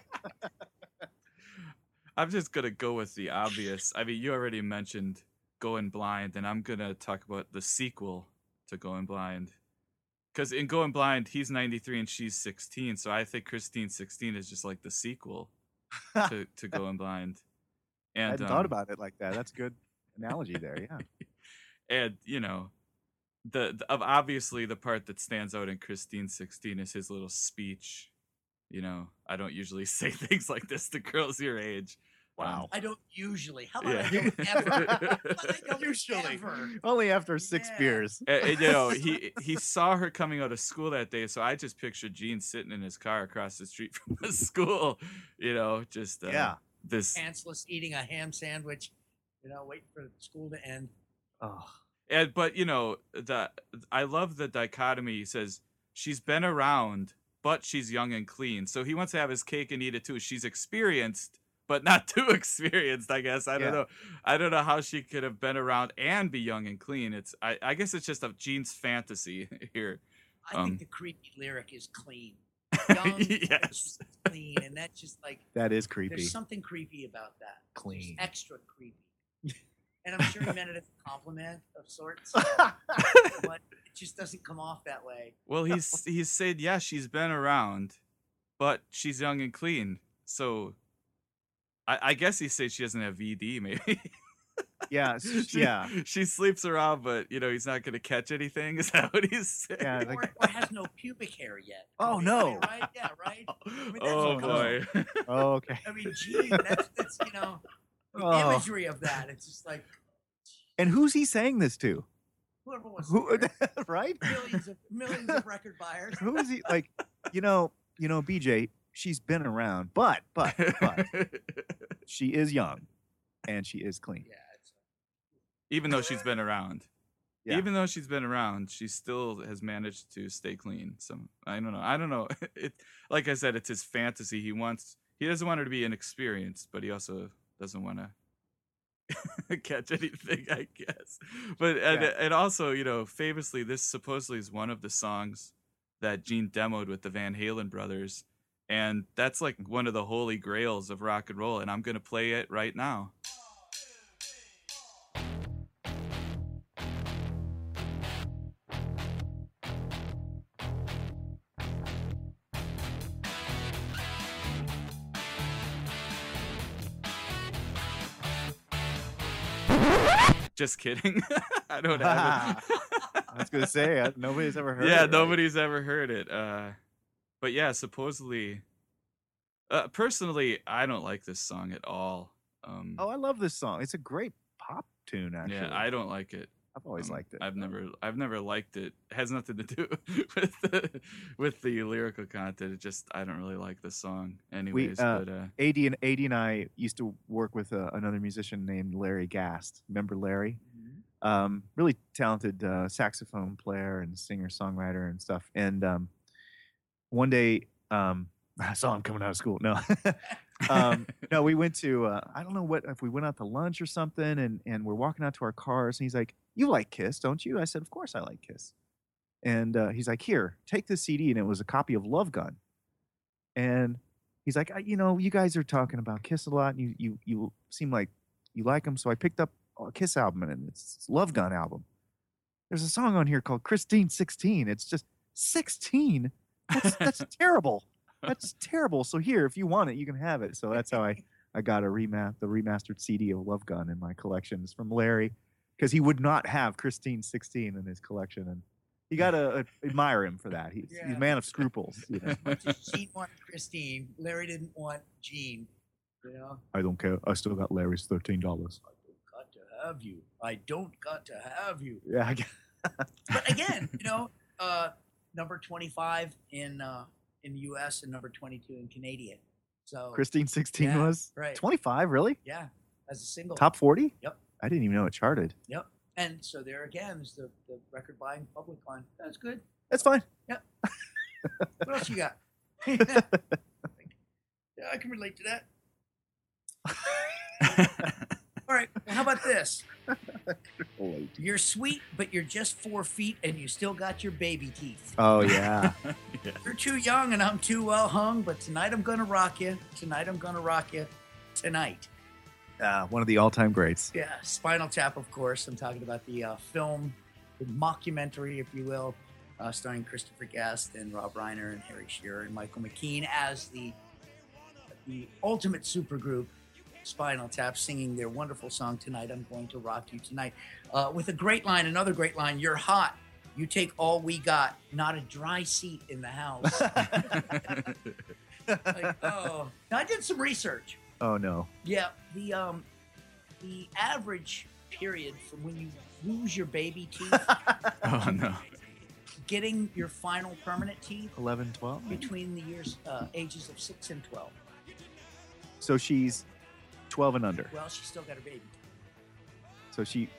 I'm just gonna go with the obvious. I mean, you already mentioned Going Blind, and I'm gonna talk about the sequel to Going Blind. Because in Going Blind, he's 93 and she's 16, so I think Christine 16 is just like the sequel to Going Blind. I And hadn't thought about it like that. That's a good analogy there. Yeah. and you know, obviously the part that stands out in Christine 16 is his little speech. You know, I don't usually say things like this to girls your age. Wow. I don't usually. How about Yeah. I don't ever? How about I don't Usually. ever? Only after 6 Yeah. beers. And, you know, he saw her coming out of school that day, so I just pictured Gene sitting in his car across the street from the school. You know, just Yeah. this. Pantsless, eating a ham sandwich, waiting for school to end. Oh. But you know, I love the dichotomy. He says she's been around, but she's young and clean. So he wants to have his cake and eat it too. She's experienced, but not too experienced, I guess. I don't know. I don't know how she could have been around and be young and clean. I guess it's just a Gene's fantasy here. I think the creepy lyric is clean. Young, yes, clean, and that's just like That is creepy. there's something creepy about that. Clean. Just extra creepy. And I'm sure he meant it as a compliment of sorts, but it just doesn't come off that way. Well, he's said, yeah, she's been around, but she's young and clean. So I guess he said she doesn't have VD, maybe. Yeah. Yeah. She sleeps around, but you know he's not going to catch anything. Is that what he's saying? Yeah. Or has no pubic hair yet. Oh, I mean, no. Right? Yeah, right? I mean, that's Oh what boy. Oh, okay. I mean, gee, that's the Oh. imagery of that. It's just like And who's he saying this to? whoever wants Who, to hear it. right? millions of record buyers. Who is he? Like, BJ, she's been around, but she is young and she is clean. Yeah, Even though she's been around. Yeah. Even though she's been around, she still has managed to stay clean. So I don't know. It, like I said, it's his fantasy. He doesn't want her to be inexperienced, but he also doesn't want to catch anything, I guess. But and also, famously, this supposedly is one of the songs that Gene demoed with the Van Halen brothers, and that's like one of the holy grails of rock and roll. And I'm gonna play it right now. Just kidding. I don't have it. I was gonna say nobody's ever heard. Yeah, it, right? nobody's ever heard it. But yeah, supposedly. Personally, I don't like this song at all. Oh, I love this song. It's a great pop tune, actually. Yeah, I don't like it. I've always liked it. I've never liked it. It has nothing to do with the lyrical content. I don't really like the song, anyways. But AD and I used to work with another musician named Larry Gast. Remember Larry? Really talented saxophone player and singer songwriter and stuff. And one day, I saw him coming out of school. No, no, we went to I don't know if we went out to lunch or something, and we're walking out to our cars, and he's like, "You like Kiss, don't you?" I said, "Of course I like Kiss." And he's like, "Here, take this CD," and it was a copy of Love Gun. And he's like, "You guys are talking about Kiss a lot, and you seem like you like them, so I picked up a Kiss album, and it's Love Gun album. There's a song on here called Christine 16. It's just 16. That's terrible. That's terrible. So here, if you want it, you can have it." So that's how I got the remastered CD of Love Gun in my collection. It's from Larry, because he would not have Christine 16 in his collection, and you gotta admire him for that. He's a man of scruples. Much as Gene wanted Christine, Larry didn't want Gene. I don't care. I still got Larry's $13. Got to have you. I don't got to have you. Yeah. But again, number 25 in the U.S. and number 22 in Canadian. So Christine 16 yeah, was right. 25. Really? Yeah, as a single. Top 40? Yep. I didn't even know it charted. Yep. And so there again is the record buying public line. That's good. That's fine. Yep. What else you got? Yeah, I can relate to that. All right, how about this? You're sweet, but you're just 4 feet, and you still got your baby teeth. Oh, yeah. You're too young, and I'm too well hung, but tonight I'm gonna rock you. Tonight I'm gonna rock you. Tonight. One of the all-time greats. Yeah, Spinal Tap, of course. I'm talking about the film, the mockumentary, if you will, starring Christopher Guest and Rob Reiner and Harry Shearer and Michael McKean as the ultimate supergroup, Spinal Tap, singing their wonderful song, Tonight I'm Going to Rock You Tonight, with a great line, another great line, you're hot, you take all we got, not a dry seat in the house. Like, oh. Now, I did some research. Oh, no. Yeah, the average period from when you lose your baby teeth Oh no. getting your final permanent teeth 11, 12? between the ages of 6 and 12. So she's 12 and under. Well, she's still got her baby teeth. So she...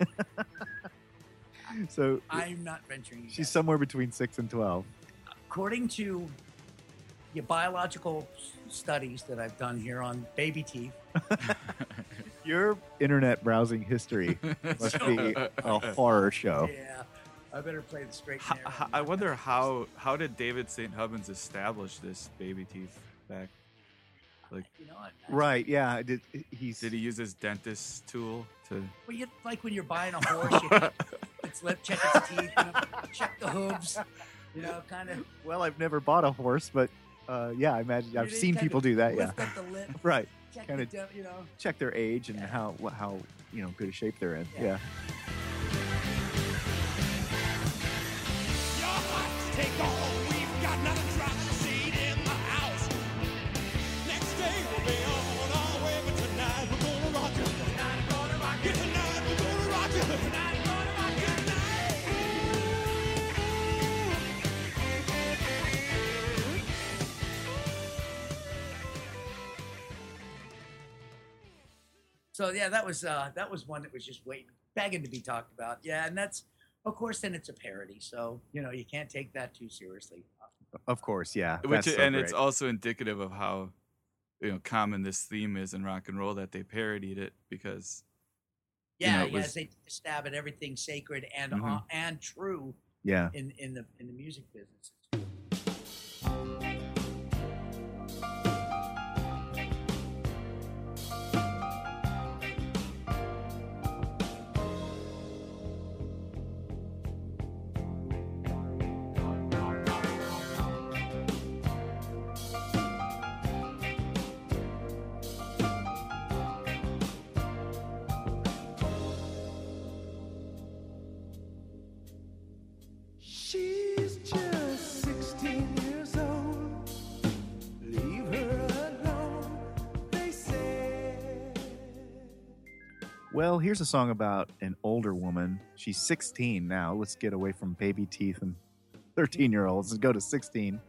so I'm not venturing. to she's guess. somewhere between 6 and 12. According to the biological studies that I've done here on baby teeth, Your internet browsing history must be a horror show. yeah, I better play the straight and narrow. I wonder how did David St. Hubbins establish this baby teeth back? Like, You know what? Right, yeah. did he use his dentist tool to? Well, you like when you're buying a horse, you its lip, check its teeth, you know, check the hooves, you know, kind of. Well, I've never bought a horse, but yeah, I imagine I've seen people do that. Yeah, Lift up the lip, right. check Kinda the, you know. check their age and how good a shape they're in. Yeah. Yeah. Your heart take all we've got, not a drop of seed in the house. Next day we'll be on our way, but tonight we're gonna rock you. Tonight we're gonna rock you. Tonight we're gonna rock you. Tonight we're gonna rock you. So yeah, that was one that was just begging to be talked about. Yeah, and that's, of course, then it's a parody, so you know you can't take that too seriously. Of course, yeah. Which That's so and it's great. also indicative of how common this theme is in rock and roll, that they parodied it because Yeah, it was- they take a stab at everything sacred and Mhm. and true. Yeah. In the music business. She's just 16 years old. Leave her alone, they say. Well, here's a song about an older woman. She's 16 now. Let's get away from baby teeth and 13-year-olds and go to 16.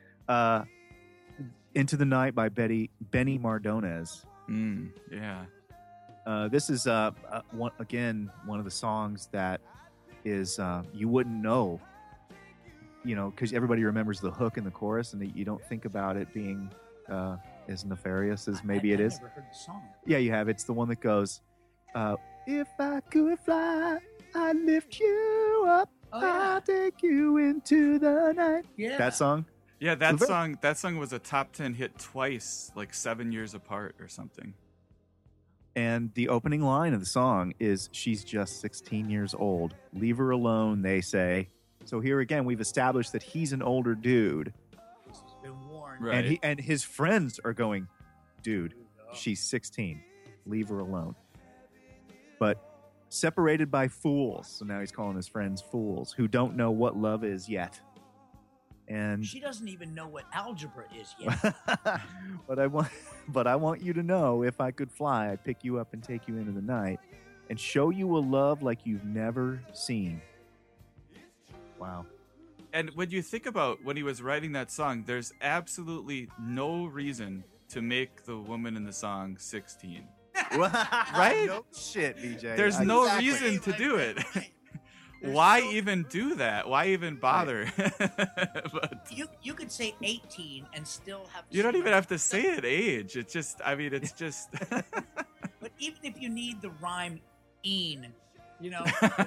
Into the Night by Benny Mardones. Yeah. This is one of the songs that is you wouldn't know, because everybody remembers the hook and the chorus, and you don't think about it being as nefarious as maybe it is. I've never heard the song. Yeah, you have. It's the one that goes, if I could fly, I'd lift you up. Oh, yeah. I'll take you into the night. Yeah. That song? Yeah, that Very- song. That song was a top 10 hit twice, like 7 years apart or something. And the opening line of the song is, she's just 16 years old. Leave her alone, they say. So here again, we've established that he's an older dude. This has been warned. Right. And his friends are going, dude, she's 16. Leave her alone. But separated by fools. So now he's calling his friends fools who don't know what love is yet. And She doesn't even know what algebra is yet. but I want you to know, if I could fly, I'd pick you up and take you into the night and show you a love like you've never seen. Wow. And when you think about when he was writing that song, there's absolutely no reason to make the woman in the song 16. Right? No shit, BJ. There's no Exactly. reason to do it. Why even do that? Why even bother? But You could say 18 and still have. you don't even have to say an age. It's just, it's just. But even if you need the rhyme "een," you know,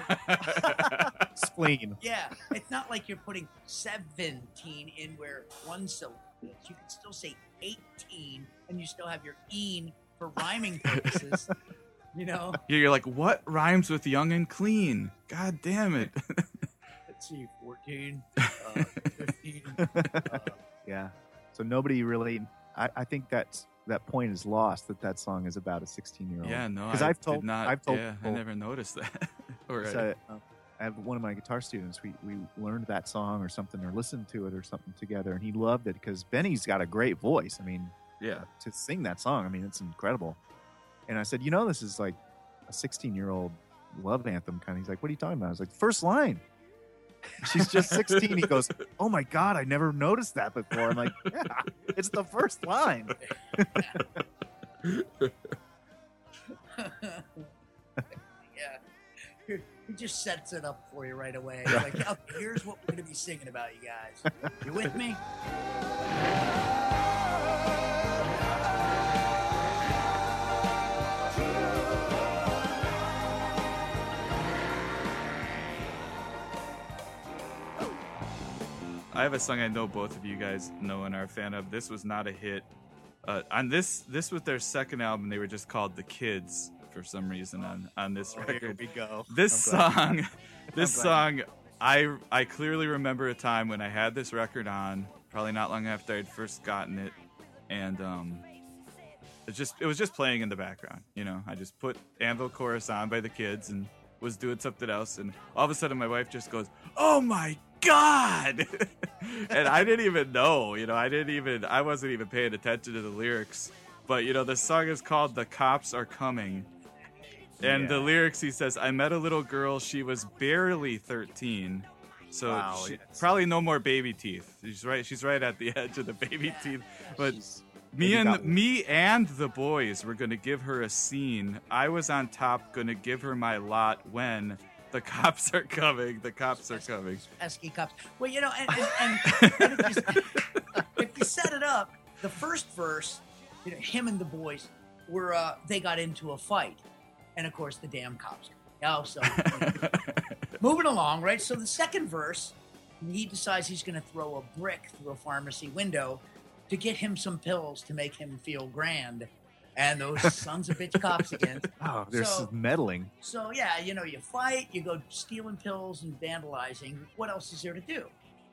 Spleen. yeah, it's not like you're putting 17 in where one syllable is. You can still say 18, and you still have your "een" for rhyming purposes. You know. You're like, what rhymes with young and clean? God damn it. Let's see, 14, 15. Yeah. So nobody really. I think that point is lost. That song is about a 16-year-old. Yeah, no, because I've told yeah, people, I never noticed that. Already. So, I have one of my guitar students. We learned that song or something, or listened to it or something together, and he loved it because Benny's got a great voice. I mean, yeah, to sing that song, I mean, it's incredible. And I said, this is like a 16-year-old love anthem kind of. He's like, what are you talking about? I was like, first line. She's just 16. He goes, oh my God, I never noticed that before. I'm like, yeah, it's the first line. Yeah. He just sets it up for you right away. Like, oh, here's what we're going to be singing about, you guys. You with me? I have a song I know both of you guys know and are a fan of. This was not a hit. On this was their second album. They were just called The Kids for some reason on this record. Here we go. This song, I clearly remember a time when I had this record on, probably not long after I'd first gotten it, and it was just playing in the background. I just put Anvil Chorus on by The Kids and was doing something else, and all of a sudden my wife just goes, "Oh my God!" And I didn't even know, I wasn't even paying attention to the lyrics. But, the song is called The Cops Are Coming. And the lyrics, he says, I met a little girl, she was barely 13. So Wow, probably no more baby teeth. She's right at the edge of the baby teeth. But me and the boys were going to give her a scene. I was on top, going to give her my lot when... The cops are coming. The cops are coming. Pesky cops. Well, and if you set it up, the first verse, him and the boys were they got into a fight, and of course the damn cops. So moving along, right? So the second verse, he decides he's going to throw a brick through a pharmacy window to get him some pills to make him feel grand. And those sons of bitch cops again. Oh, there's meddling. So, yeah, you fight, you go stealing pills and vandalizing. What else is there to do?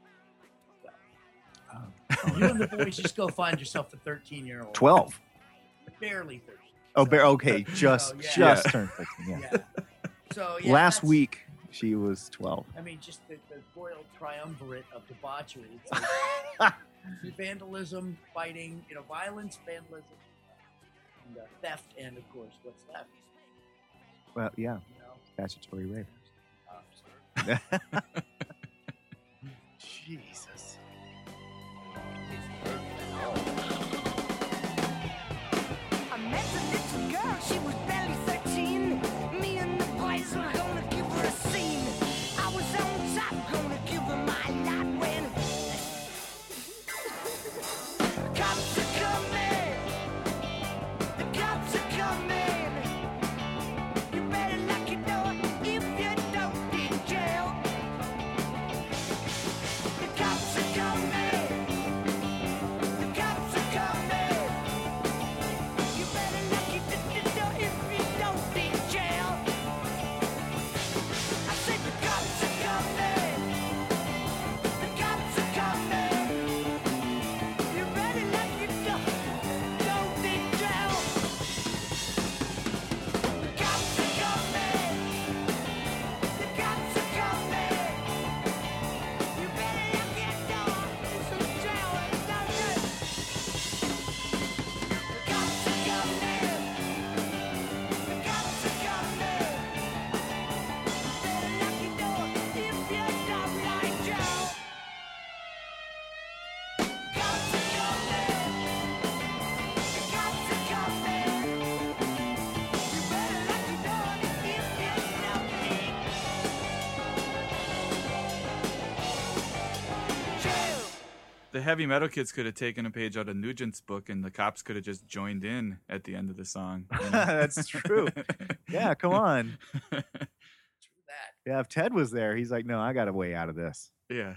Well, you and the boys just go find yourself a 13-year-old. 12. Barely 13. Oh, okay. Just turned 13, yeah. So, last week, she was 12. I mean, just the royal triumvirate of debauchery. It's like vandalism, fighting, violence, vandalism. And, theft, and of course, what's theft? Well, yeah, statutory rape. Jesus. I met a little girl, she was barely 13. Me and the boys were gonna give her a scene. I was on top, gonna give her my lot when the cops are coming. The cops are coming. You better lock your door if you don't get jail. The heavy metal kids could have taken a page out of Nugent's book, and the cops could have just joined in at the end of the song. You know? That's true. Yeah, come on. True that. Yeah, if Ted was there, he's like, no, I got a way out of this. Yeah.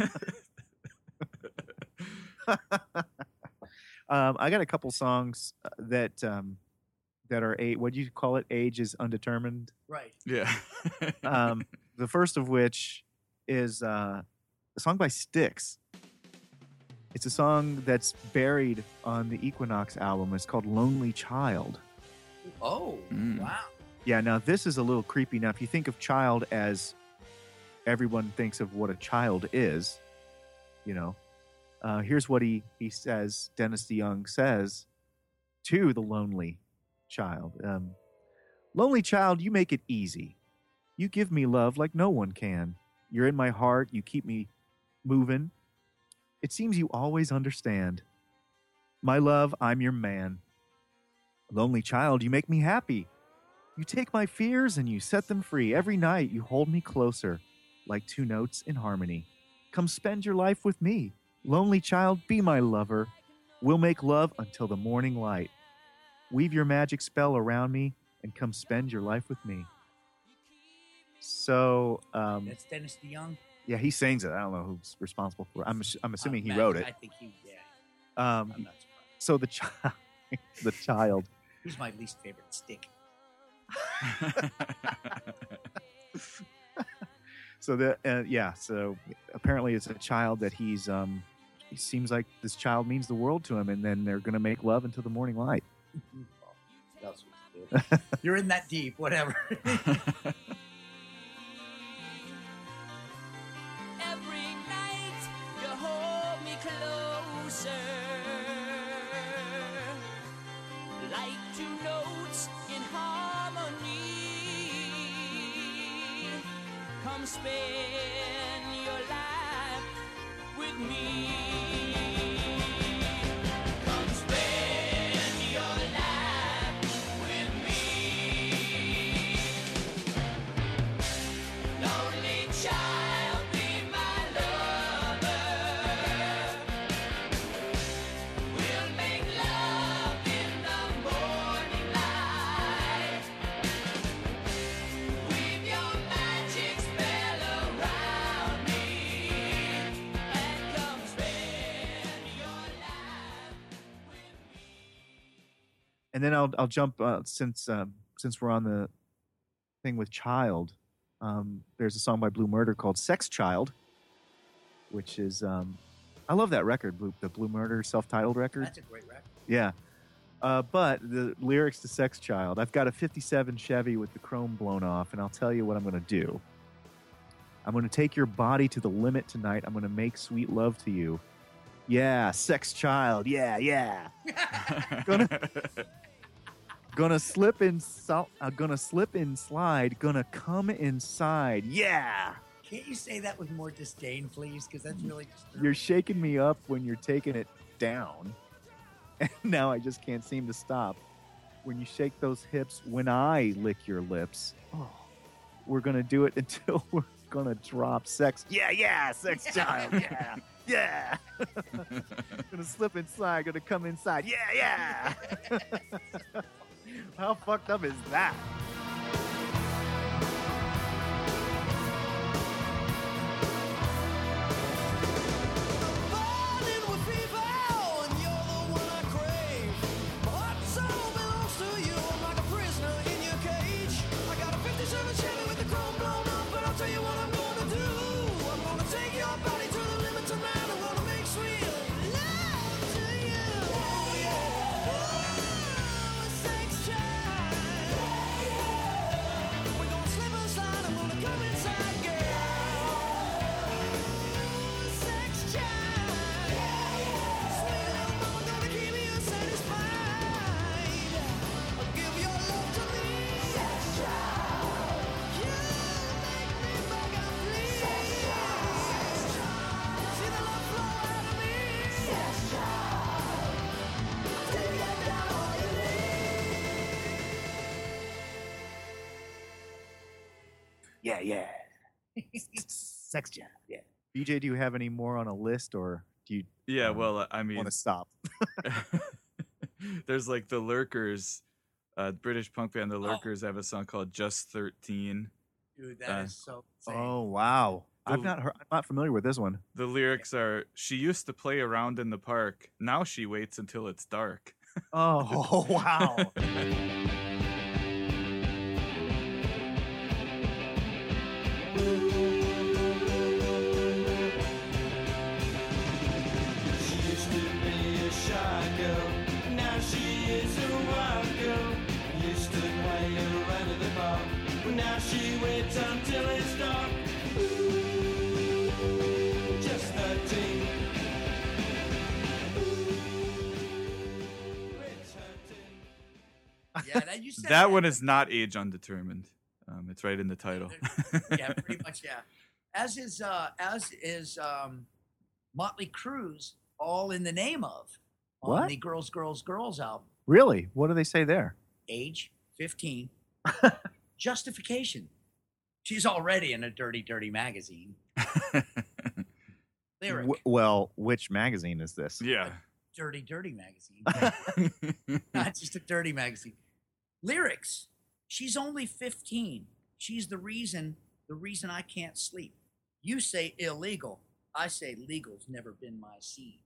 I got a couple songs that are what do you call it? Age is undetermined. Right. Yeah. The first of which is a song by Styx. It's a song that's buried on the Equinox album. It's called Lonely Child. Oh, wow. Yeah, now this is a little creepy. Now, if you think of child as everyone thinks of what a child is, you know, here's what he says, Dennis DeYoung says to the lonely child. Lonely child, you make it easy. You give me love like no one can. You're in my heart. You keep me moving. It seems you always understand. My love, I'm your man. Lonely child, you make me happy. You take my fears and you set them free. Every night you hold me closer, like two notes in harmony. Come spend your life with me. Lonely child, be my lover. We'll make love until the morning light. Weave your magic spell around me and come spend your life with me. So, That's Dennis DeYoung. yeah, he sings it. I don't know who's responsible for it. I'm assuming he Matt, wrote it. I think he, yeah. I'm not surprised. So the child. He's my least favorite stick. So so apparently it's a child that he seems like this child means the world to him, and then they're going to make love until the morning light. That's what you do. You're in that deep, whatever. Every night you hold me closer, like two notes in harmony. Come spend your life with me. Come spend your life with me. Lonely child, be my lover. We'll make love in the morning light. Weave your magic spell around me and come spend your life with me. And then I'll jump since we're on the thing with child. There's a song by Blue Murder called "Sex Child," which is I love that record, the Blue Murder self-titled record. That's a great record. Yeah. But the lyrics to Sex Child, I've got a 57 Chevy with the chrome blown off, and I'll tell you what I'm going to do. I'm going to take your body to the limit tonight. I'm going to make sweet love to you. Yeah, sex child. Yeah, yeah. Gonna slip and slide. Gonna come inside. Yeah. Can't you say that with more disdain, please? Because that's really disturbing. You're shaking me up when you're taking it down. And now I just can't seem to stop. When you shake those hips, when I lick your lips, we're going to do it until we're going to drop sex. Yeah, yeah, sex child. Yeah, yeah. Gonna slip inside, gonna come inside. Yeah, yeah. How fucked up is that? Falling with fever, and you're the one I crave. My heart and soul belongs to you. I'm like a prisoner in your cage. I got a 57 Chevy with the chrome blown up, but I'll tell you what I'm gonna do. I'm gonna take your body to the limit tonight. I'm gonna make sweet love to you. Oh yeah, sex child. We're gonna slip and slide. I'm gonna come inside, girl. Sex child. Sweet little mama, gonna keep you satisfied. Give your love to me. Sex child. You make me beg and plead. Sex child. See the love flow out of me. Sex child. Take it down on your knees. Yeah, yeah. Sex child. Yeah. BJ, do you have any more on a list, or you Yeah, well, I mean, want to stop. there's like the Lurkers, British punk band. The Lurkers have a song called "Just 13." Dude, that is so insane. Oh wow! The- I'm not familiar with this one. The lyrics are: "She used to play around in the park. Now she waits until it's dark." Oh wow! She used to be a shy girl, now she is a wild girl. Used to play around in the park, now she waits until it's dark. Ooh, just 13. Yeah, that you said That one is not age undetermined. It's right in the title. Yeah, pretty much. Yeah, as is Motley Crue's "All in the Name of" on What? the Girls, Girls, Girls album. Really? What do they say there? Age 15. Justification. She's already in a dirty, dirty magazine. Lyric. Well, which magazine is this? Yeah. Dirty, dirty magazine. Not just a dirty magazine. Lyrics. She's only 15. She's the reason I can't sleep. You say illegal. I say legal's never been my scene.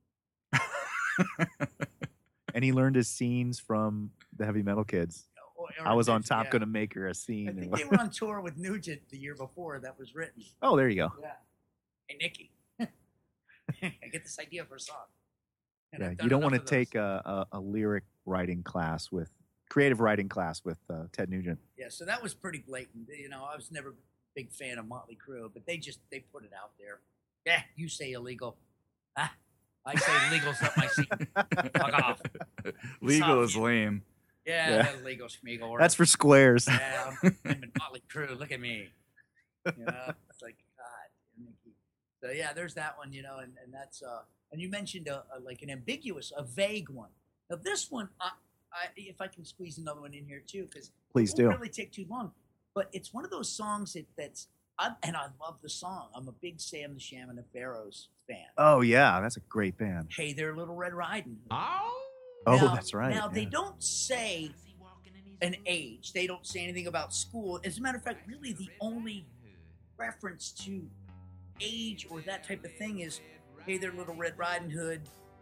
And he learned his scenes from the Heavy Metal Kids. Or I was on Nugent, top yeah. gonna make her a scene. I and think what- they were on tour with Nugent the year before that was written. Oh, there you go. Yeah. Hey, Nikki. I get this idea for a song. And Yeah, I've done you don't want to enough of those. take a lyric writing class with creative writing class with Ted Nugent. Yeah, so that was pretty blatant. You know, I was never a big fan of Motley Crue, but they put it out there. Yeah, you say illegal. Ah, I say legal's up my seat. Fuck off. Legal Stop is you. lame. Yeah, Yeah. that's legal schmeagle. That's for squares. Yeah, I'm in Motley Crue. Look at me. You know, it's like God, Mickey. So yeah, there's that one. You know, and that's and you mentioned like an ambiguous, a vague one. Now this one, if I can squeeze another one in here too, because Please it do. won't really take too long. But it's one of those songs and I love the song. I'm a big Sam the Sham and the Pharaohs fan. Oh yeah, that's a great band. Hey there, Little Red Riding Hood. Oh, Now- that's right. Now, they yeah. don't say an age. They don't say anything about school. As a matter of fact, really the only reference to age or that type of thing is, hey there, Little Red Riding Hood.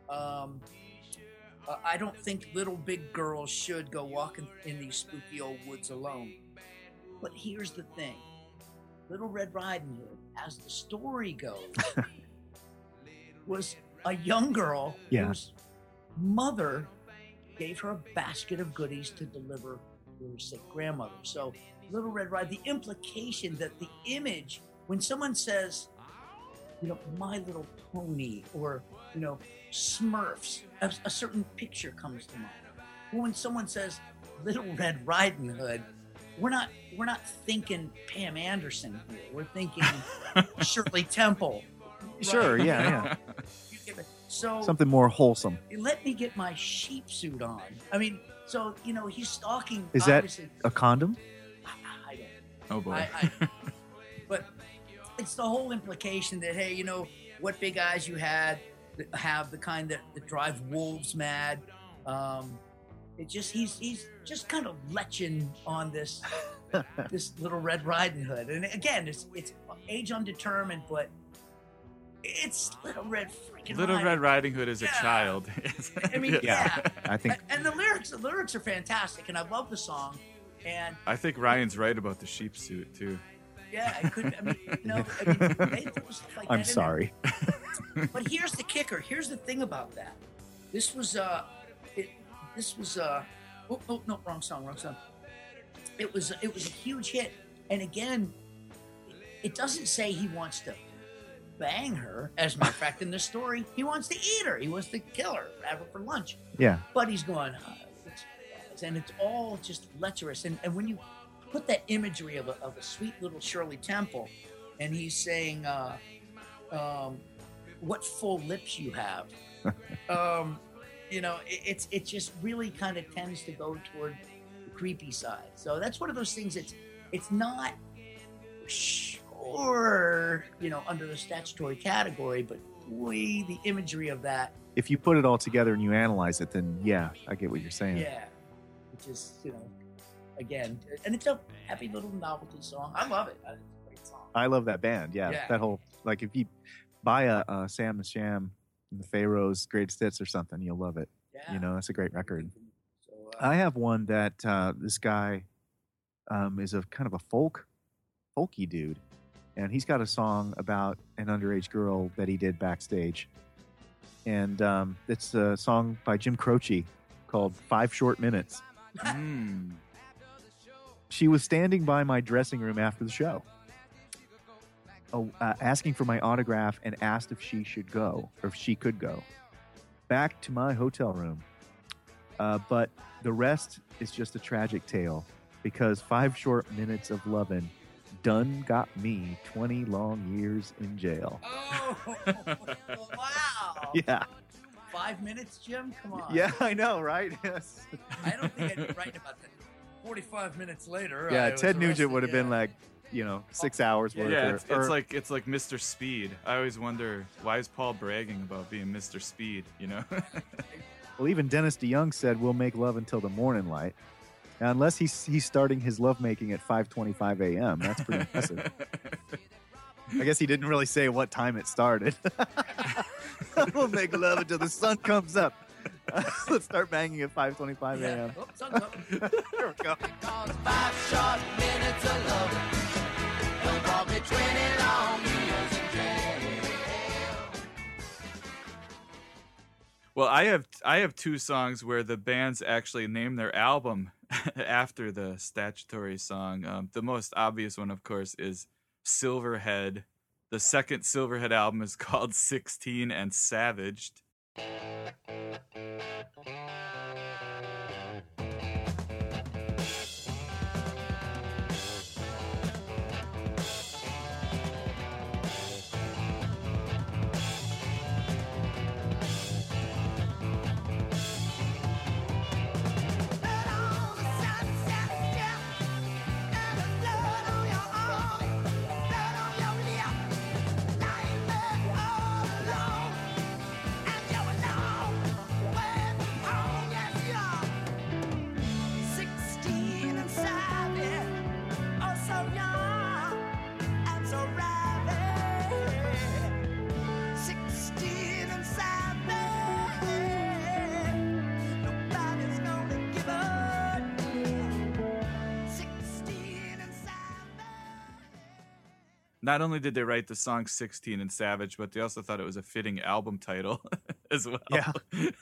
I don't think little big girls should go walking in these spooky old woods alone. But here's the thing. Little Red Riding Hood, as the story goes, was a young girl Yeah. whose mother gave her a basket of goodies to deliver to her sick grandmother. So, Little Red Riding, the implication that the image, when someone says, you know, My Little Pony or, you know, Smurfs, a certain picture comes to mind. When someone says Little Red Riding Hood, we're not thinking Pam Anderson here. We're thinking Shirley Temple. right? Sure, yeah. You get it. So Something more wholesome. let me get my sheep suit on. I mean, so you know, he's stalking. Is that obviously, a condom? I don't. Oh boy. But it's the whole implication that hey, you know, what big eyes you had that have the kind that drive wolves mad. It just he's just kind of leching on this this Little Red Riding Hood, and again, it's age undetermined, but it's Little Red freaking Little Riding Red Riding Hood is a Yeah. child. I mean, yeah. I think And the lyrics are fantastic, and I love the song. And I think Ryan's right about the sheep suit too. yeah, I couldn't. I mean, you know, they throw stuff like that I'm in sorry. there. But here's the kicker. Here's the thing about that. This was oh no, wrong song. It was a huge hit, and again, it doesn't say he wants to bang her. As a matter of fact, in the story, he wants to eat her. He wants to kill her, have her for lunch. Yeah. But he's going, and it's all just lecherous. And when you put that imagery of a sweet little Shirley Temple, and he's saying, "What full lips you have," you know, it just really kind of tends to go toward the creepy side. So that's one of those things. It's not. Shh, sure, under the statutory category, but boy, the imagery of that. If you put it all together and you analyze it, then yeah, I get what you're saying. Yeah. Which is, again, and it's a happy little novelty song. I love it. It's a great song. I love that band. Yeah. That whole, like, if you buy a Sam the Sham and the Pharaohs Greatest Hits or something, you'll love it. Yeah. It's a great record. So, I have one that this guy is a kind of a folky dude, and he's got a song about an underage girl that he did backstage, and it's a song by Jim Croce called 5 Short Minutes. She was standing by my dressing room after the show, asking for my autograph, and asked if she should go, or if she could go back to my hotel room. But the rest is just a tragic tale, because 5 short minutes of lovin' done got me 20 long years in jail. Oh, wow. Yeah. 5 minutes, Jim? Come on. Yeah, I know, right? Yes. I don't think I'd be writing about that. 45 minutes later. Yeah, I was Ted Nugent arrested, would have been like, 6 hours worth. Yeah, it's like Mr. Speed. I always wonder, why is Paul bragging about being Mr. Speed, Well, even Dennis DeYoung said we'll make love until the morning light. Now, unless he's starting his lovemaking at 5:25 a.m. That's pretty impressive. I guess he didn't really say what time it started. We'll make love until the sun comes up. Let's start banging at 5:25 a.m. Oh, sun's up. There we go. 5 short minutes of love. Don't call me 20 long years in jail. Well, I have 2 songs where the bands actually name their album after the statutory song. The most obvious one, of course, is Silverhead. The second Silverhead album is called 16 and Savaged. Not only did they write the song 16 and Savage, but they also thought it was a fitting album title as well. Yeah.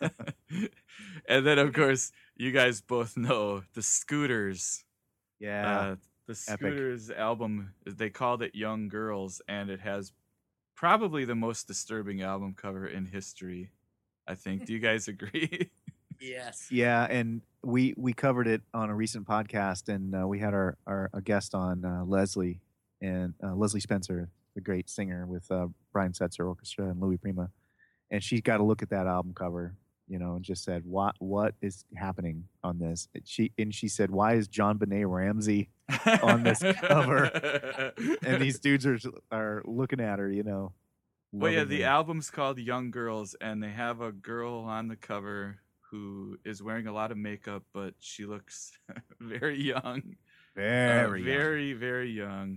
And then, of course, you guys both know the Scooters. Yeah. The Scooters album, they called it Young Girls, and it has probably the most disturbing album cover in history, I think. Do you guys agree? Yes. Yeah, and we covered it on a recent podcast, and we had our guest on, Leslie. And Leslie Spencer, the great singer with Brian Setzer Orchestra and Louis Prima, and she got a look at that album cover, and just said, "What is happening on this?" She said, "Why is John Benet Ramsey on this cover?" And these dudes are looking at her, Well, yeah, the lovingly. album's called Young Girls, and they have a girl on the cover who is wearing a lot of makeup, but she looks very young. Very young. Very, very young.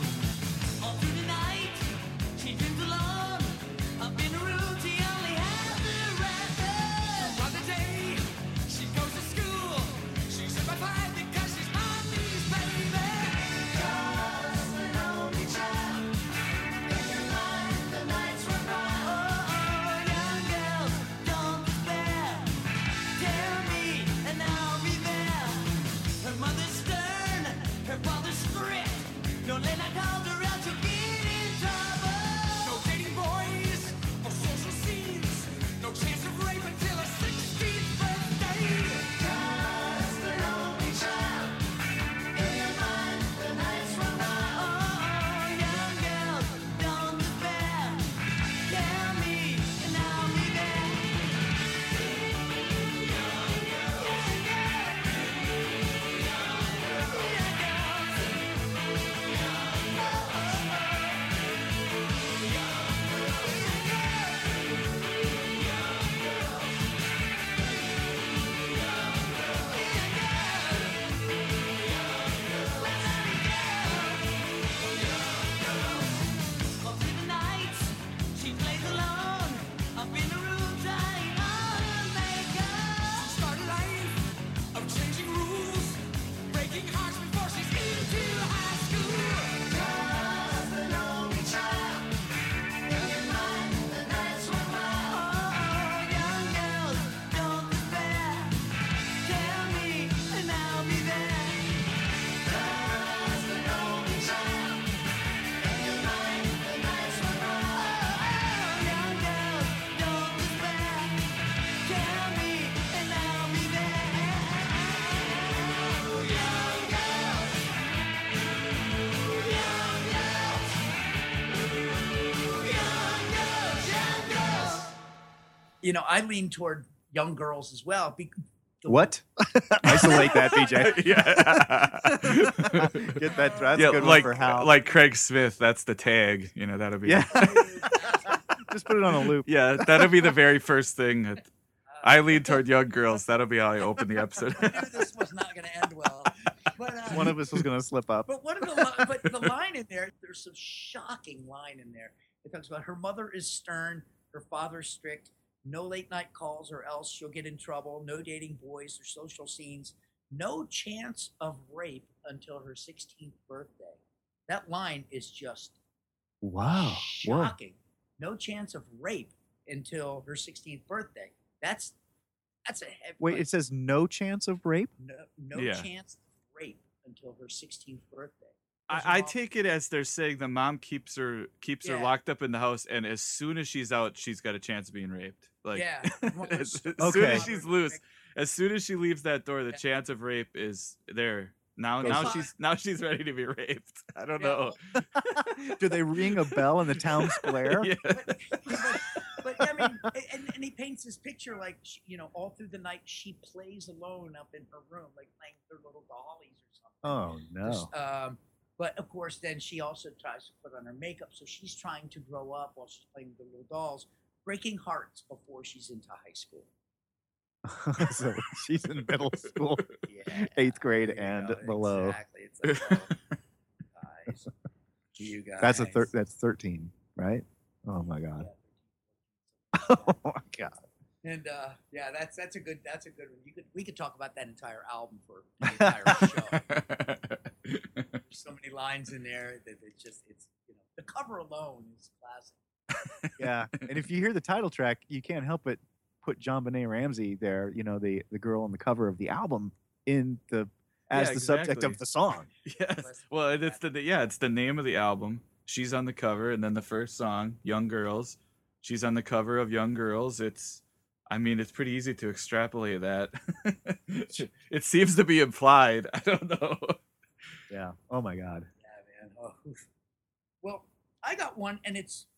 All through the night, she dreams alone. Up in a room she only has I lean toward young girls as well. What? Isolate that, BJ. Yeah. Get that. That's Yeah, a good like one for Hal. like Craig Smith. That's the tag. That'll be. Yeah. Just put it on a loop. Yeah, that'll be the very first thing. I lean toward young girls. That'll be how I open the episode. I knew this was not going to end well. But, One of us was going to slip up. But the line in there, there's some shocking line in there. It talks about her mother is stern, her father's strict, no late night calls or else she'll get in trouble, no dating boys or social scenes, no chance of rape until her 16th birthday. That line is just Wow. shocking. No chance of rape until her 16th birthday. That's a heavy. Wait, it says no chance of rape? No Yeah. chance of rape until her 16th birthday. I take it as they're saying the mom keeps her Yeah. locked up in the house, and as soon as she's out, she's got a chance of being raped. Like, Yeah. as soon Okay. as she's loose, as soon as she leaves that door, the chance of rape is there. Now she's ready to be raped. I don't know. Do they ring a bell in the town square? Yeah. But I mean, and he paints this picture like, all through the night she plays alone up in her room, like playing with her little dollies or something. Oh, no. Just, but of course, then she also tries to put on her makeup, so she's trying to grow up while she's playing with the little dolls, breaking hearts before she's into high school. So she's in middle school, Yeah, 8th grade and below. Exactly. It's like, guys, you guys. That's 13, right? Oh my God. Oh my God. And that's a good one. We could talk about that entire album for the entire show. There's so many lines in there that it's the cover alone is classic. Yeah, and if you hear the title track, you can't help but put John Benet Ramsey there. The girl on the cover of the album as the subject of the song. Yes. Well, it's the name of the album. She's on the cover, and then the first song, Young Girls. She's on the cover of Young Girls. It's pretty easy to extrapolate that. It seems to be implied. I don't know. Yeah. Oh my God. Yeah, man. Oh, oof. Well, I got one, and it's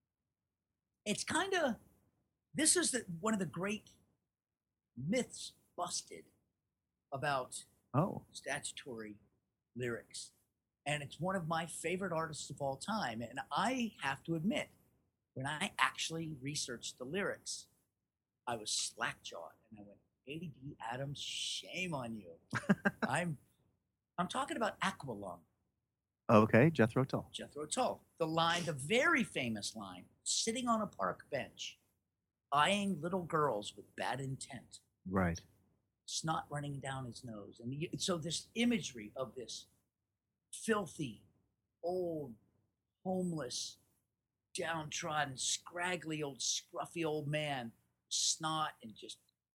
kind of, this is one of the great myths busted about statutory lyrics, and it's one of my favorite artists of all time. And I have to admit, when I actually researched the lyrics, I was slack-jawed, and I went, A.D. Adams, shame on you. I'm talking about Aqualung. Okay, Jethro Tull. Jethro Tull. The very famous line, sitting on a park bench, eyeing little girls with bad intent. Right. Snot running down his nose. And so this imagery of this filthy, old, homeless, downtrodden, scraggly old, scruffy old man, snot and just,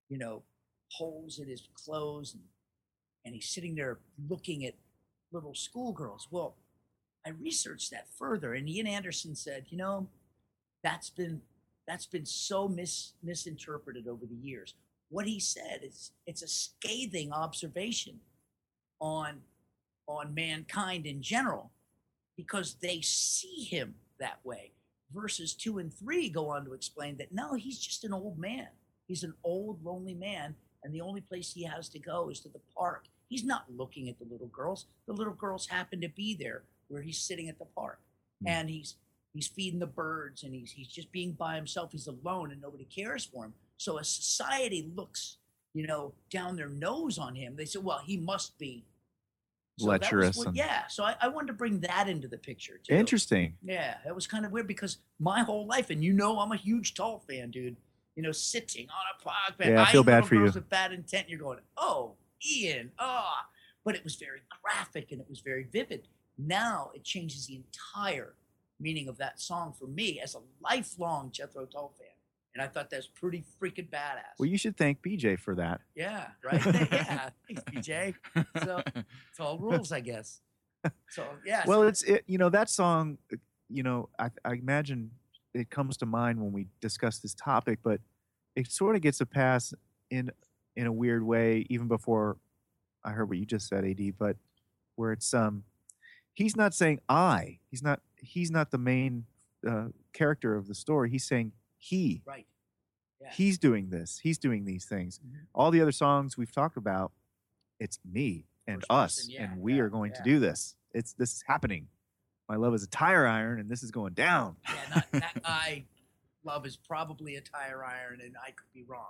holes in his clothes, and he's sitting there looking at little schoolgirls. Well, I researched that further, and Ian Anderson said, that's been so misinterpreted over the years. What he said is it's a scathing observation on mankind in general, because they see him that way. Verses 2 and 3 go on to explain that no, he's just an old man. He's an old, lonely man, and the only place he has to go is to the park. He's not looking at the little girls. The little girls happen to be there where he's sitting at the park, and he's feeding the birds, and he's just being by himself. He's alone, and nobody cares for him. So as society looks, down their nose on him, they say, well, he must be lecherous. So I wanted to bring that into the picture too. Interesting. Yeah, that was kind of weird because my whole life, and I'm a huge Tull fan, dude. Sitting on a park bench. Yeah, I feel bad for you. With bad intent. You're going, oh, Ian, but it was very graphic and it was very vivid. Now it changes the entire meaning of that song for me as a lifelong Jethro Tull fan. And I thought that's pretty freaking badass. Well, you should thank BJ for that. Yeah, right? Yeah, thanks, BJ. So it's all rules, I guess. So, yeah. Well, that song, I imagine it comes to mind when we discuss this topic, but it sort of gets a pass in a weird way, even before I heard what you just said, AD, but where it's, he's not saying I. He's not the main character of the story. He's saying he. Right. Yeah. He's doing this. He's doing these things. Mhm. All the other songs we've talked about, it's me and First us, person, yeah, and we yeah, are going to yeah. do this. This is happening. My love is a tire iron, and this is going down. Yeah, that guy, Love is probably a tire iron, and I could be wrong.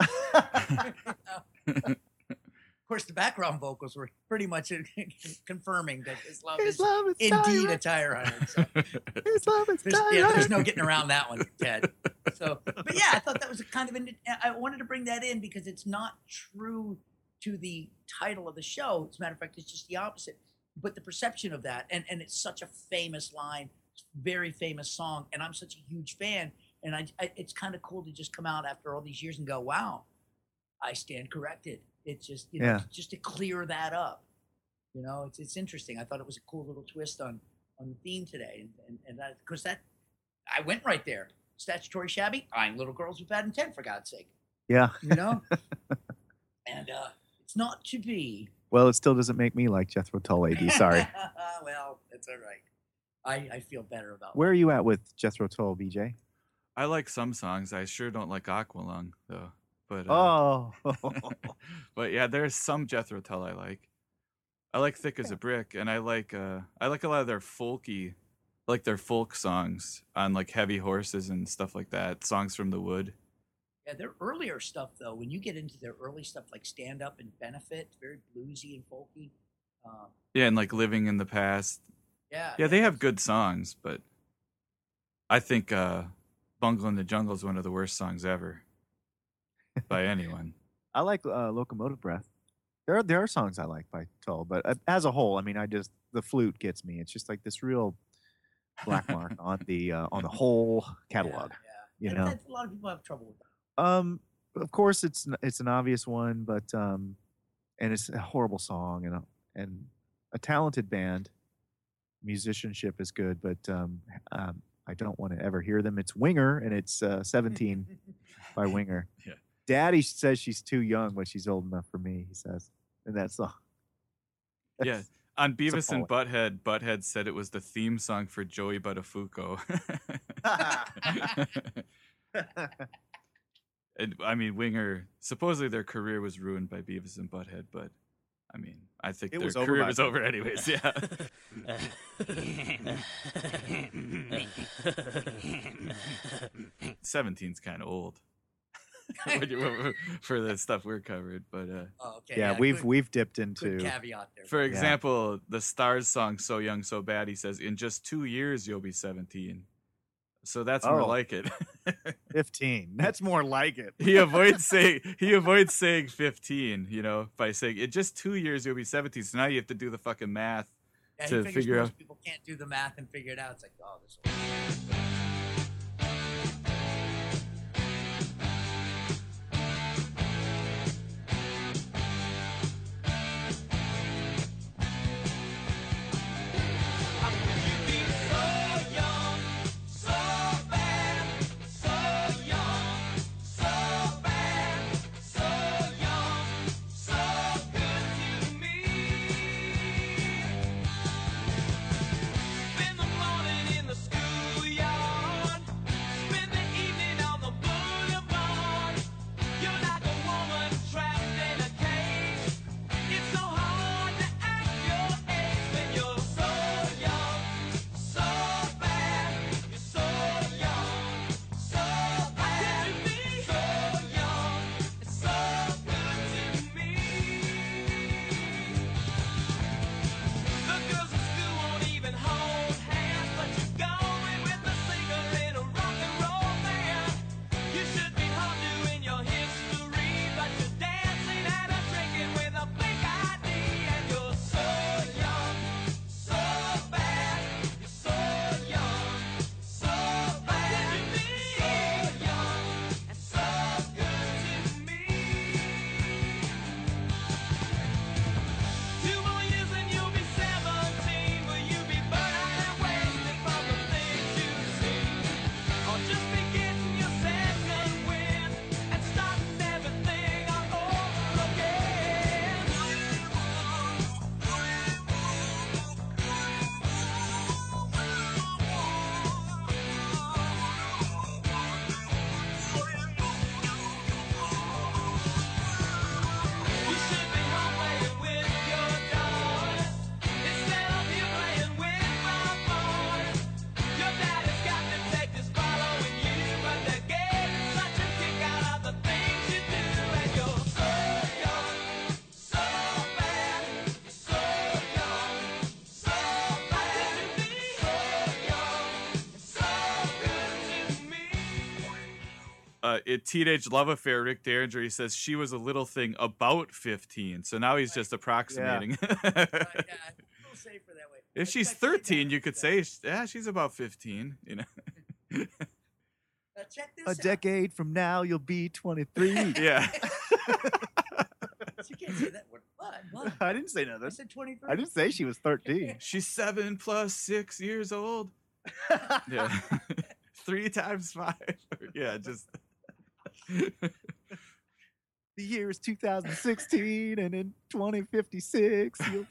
Of course, the background vocals were pretty much confirming that his love is indeed a tire iron. So His love is tire there's iron. no getting around that one, Ted. So, but yeah, I thought that was a kind of I wanted to bring that in because it's not true to the title of the show. As a matter of fact, it's just the opposite. But the perception of that, and it's such a famous line, very famous song, and I'm such a huge fan, and I it's kind of cool to just come out after all these years and go, wow, I stand corrected. It's just, you know, Yeah. just to clear that up. You know, it's interesting. I thought it was a cool little twist on the theme today, and that, of course, that I went right there. Statutory Shabby, eyeing little girls with bad intent, for God's sake. Yeah. You know, and it's not to be. Well, it still doesn't make me like Jethro Tull, AD. Sorry. Well, it's all right. I feel better about Where are you at with Jethro Tull, BJ? I like some songs. I sure don't like Aqualung though. But Oh. but yeah, there's some Jethro Tull I like. I like Thick as a Brick, and I like a lot of their folky, like their folk songs on like Heavy Horses and stuff like that. Songs from the Wood. Yeah, their earlier stuff, though, when you get into their early stuff like Stand Up and Benefit, very bluesy and folky. Yeah, and like Living in the Past. Yeah. Yeah, they have good songs, but I think Bungle in the Jungle is one of the worst songs ever by anyone. I like Locomotive Breath. There are songs I like by Tull, but as a whole, I mean, the flute gets me. It's just like this real black mark on the whole catalog. Yeah. You And know. a lot of people have trouble with that. Of course, it's an obvious one, but and it's a horrible song and a talented band. Musicianship is good, but I don't want to ever hear them. It's Winger, and it's 17 by Winger. Yeah. Daddy says she's too young, but she's old enough for me, he says. And that song. Yeah. On Beavis and appalling. Butthead said it was the theme song for Joey Buttafuoco. And I mean, Winger, supposedly their career was ruined by Beavis and Butthead, but I mean, I think It their was over career by was then. over anyways. Yeah. 17's kind of old for the stuff we're covered, but Oh, okay. Yeah, we've dipped into. Good caveat there. for example, the Stars song "So Young, So Bad," he says, "In just 2 years, you'll be 17." So that's more Oh. like it. 15. That's more like it. he avoids saying 15, you know, by saying in just 2 years you'll be 17. So now you have to do the fucking math Yeah, he to figures figure most out. people can't do the math and figure it out. It's like, oh, this. In the morning in the schoolyard. Teenage Love Affair, Rick Derringer, he says she was a little thing about 15. So now he's just approximating. Yeah, a little safer that way. If she's 13, you could say, yeah, she's about 15. You know. Check this A out. decade from now, you'll be 23. Yeah. You can't say that word. What? I didn't say nothing. I said 23. I didn't say she was 13. She's 7 + 6 years old. Yeah. 3 times 5. Yeah, just. The year is 2016, and in 2056, you'll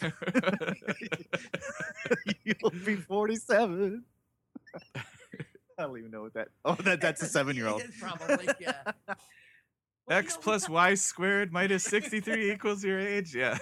be 47. I don't even know what that. Oh, that's a 7-year-old. Probably, yeah. X plus Y squared minus 63 equals your age. Yeah.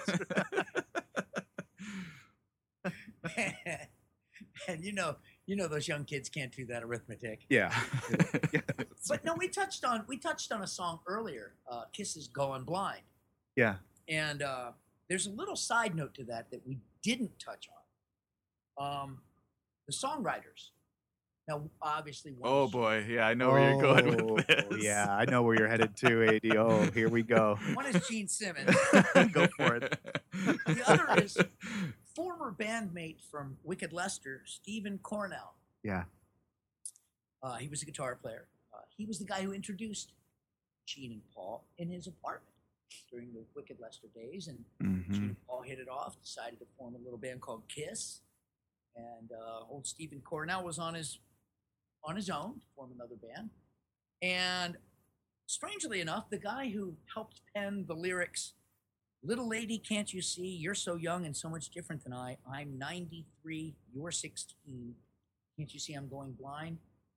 And you know those young kids can't do that arithmetic. Yeah. But no, we touched on a song earlier, Kiss's "Going Blind." Yeah. And there's a little side note to that we didn't touch on. The songwriters. Now, obviously, oh boy, yeah, I know where you're going with this. Yeah, I know where you're headed to, AD. Oh, here we go. One is Gene Simmons. Go for it. The other is former bandmate from Wicked Lester, Stephen Cornell. Yeah. He was a guitar player. He was the guy who introduced Gene and Paul in his apartment during the Wicked Lester days. And Gene and Paul hit it off, decided to form a little band called Kiss. And old Stephen Cornell was on his own to form another band. And strangely enough, the guy who helped pen the lyrics, "Little lady, can't you see? You're so young and so much different than I. I'm 93, you're 16. Can't you see I'm going blind?"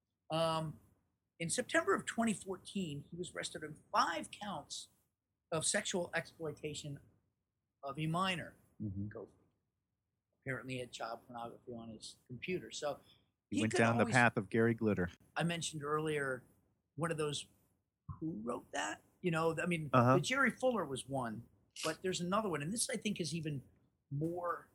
In September of 2014, he was arrested on 5 counts of sexual exploitation of a minor. Go. Apparently, he had child pornography on his computer. So he went down the path of Gary Glitter. I mentioned earlier one of those who wrote that. You know, I mean, the Jerry Fuller was one, but there's another one, and this I think is even more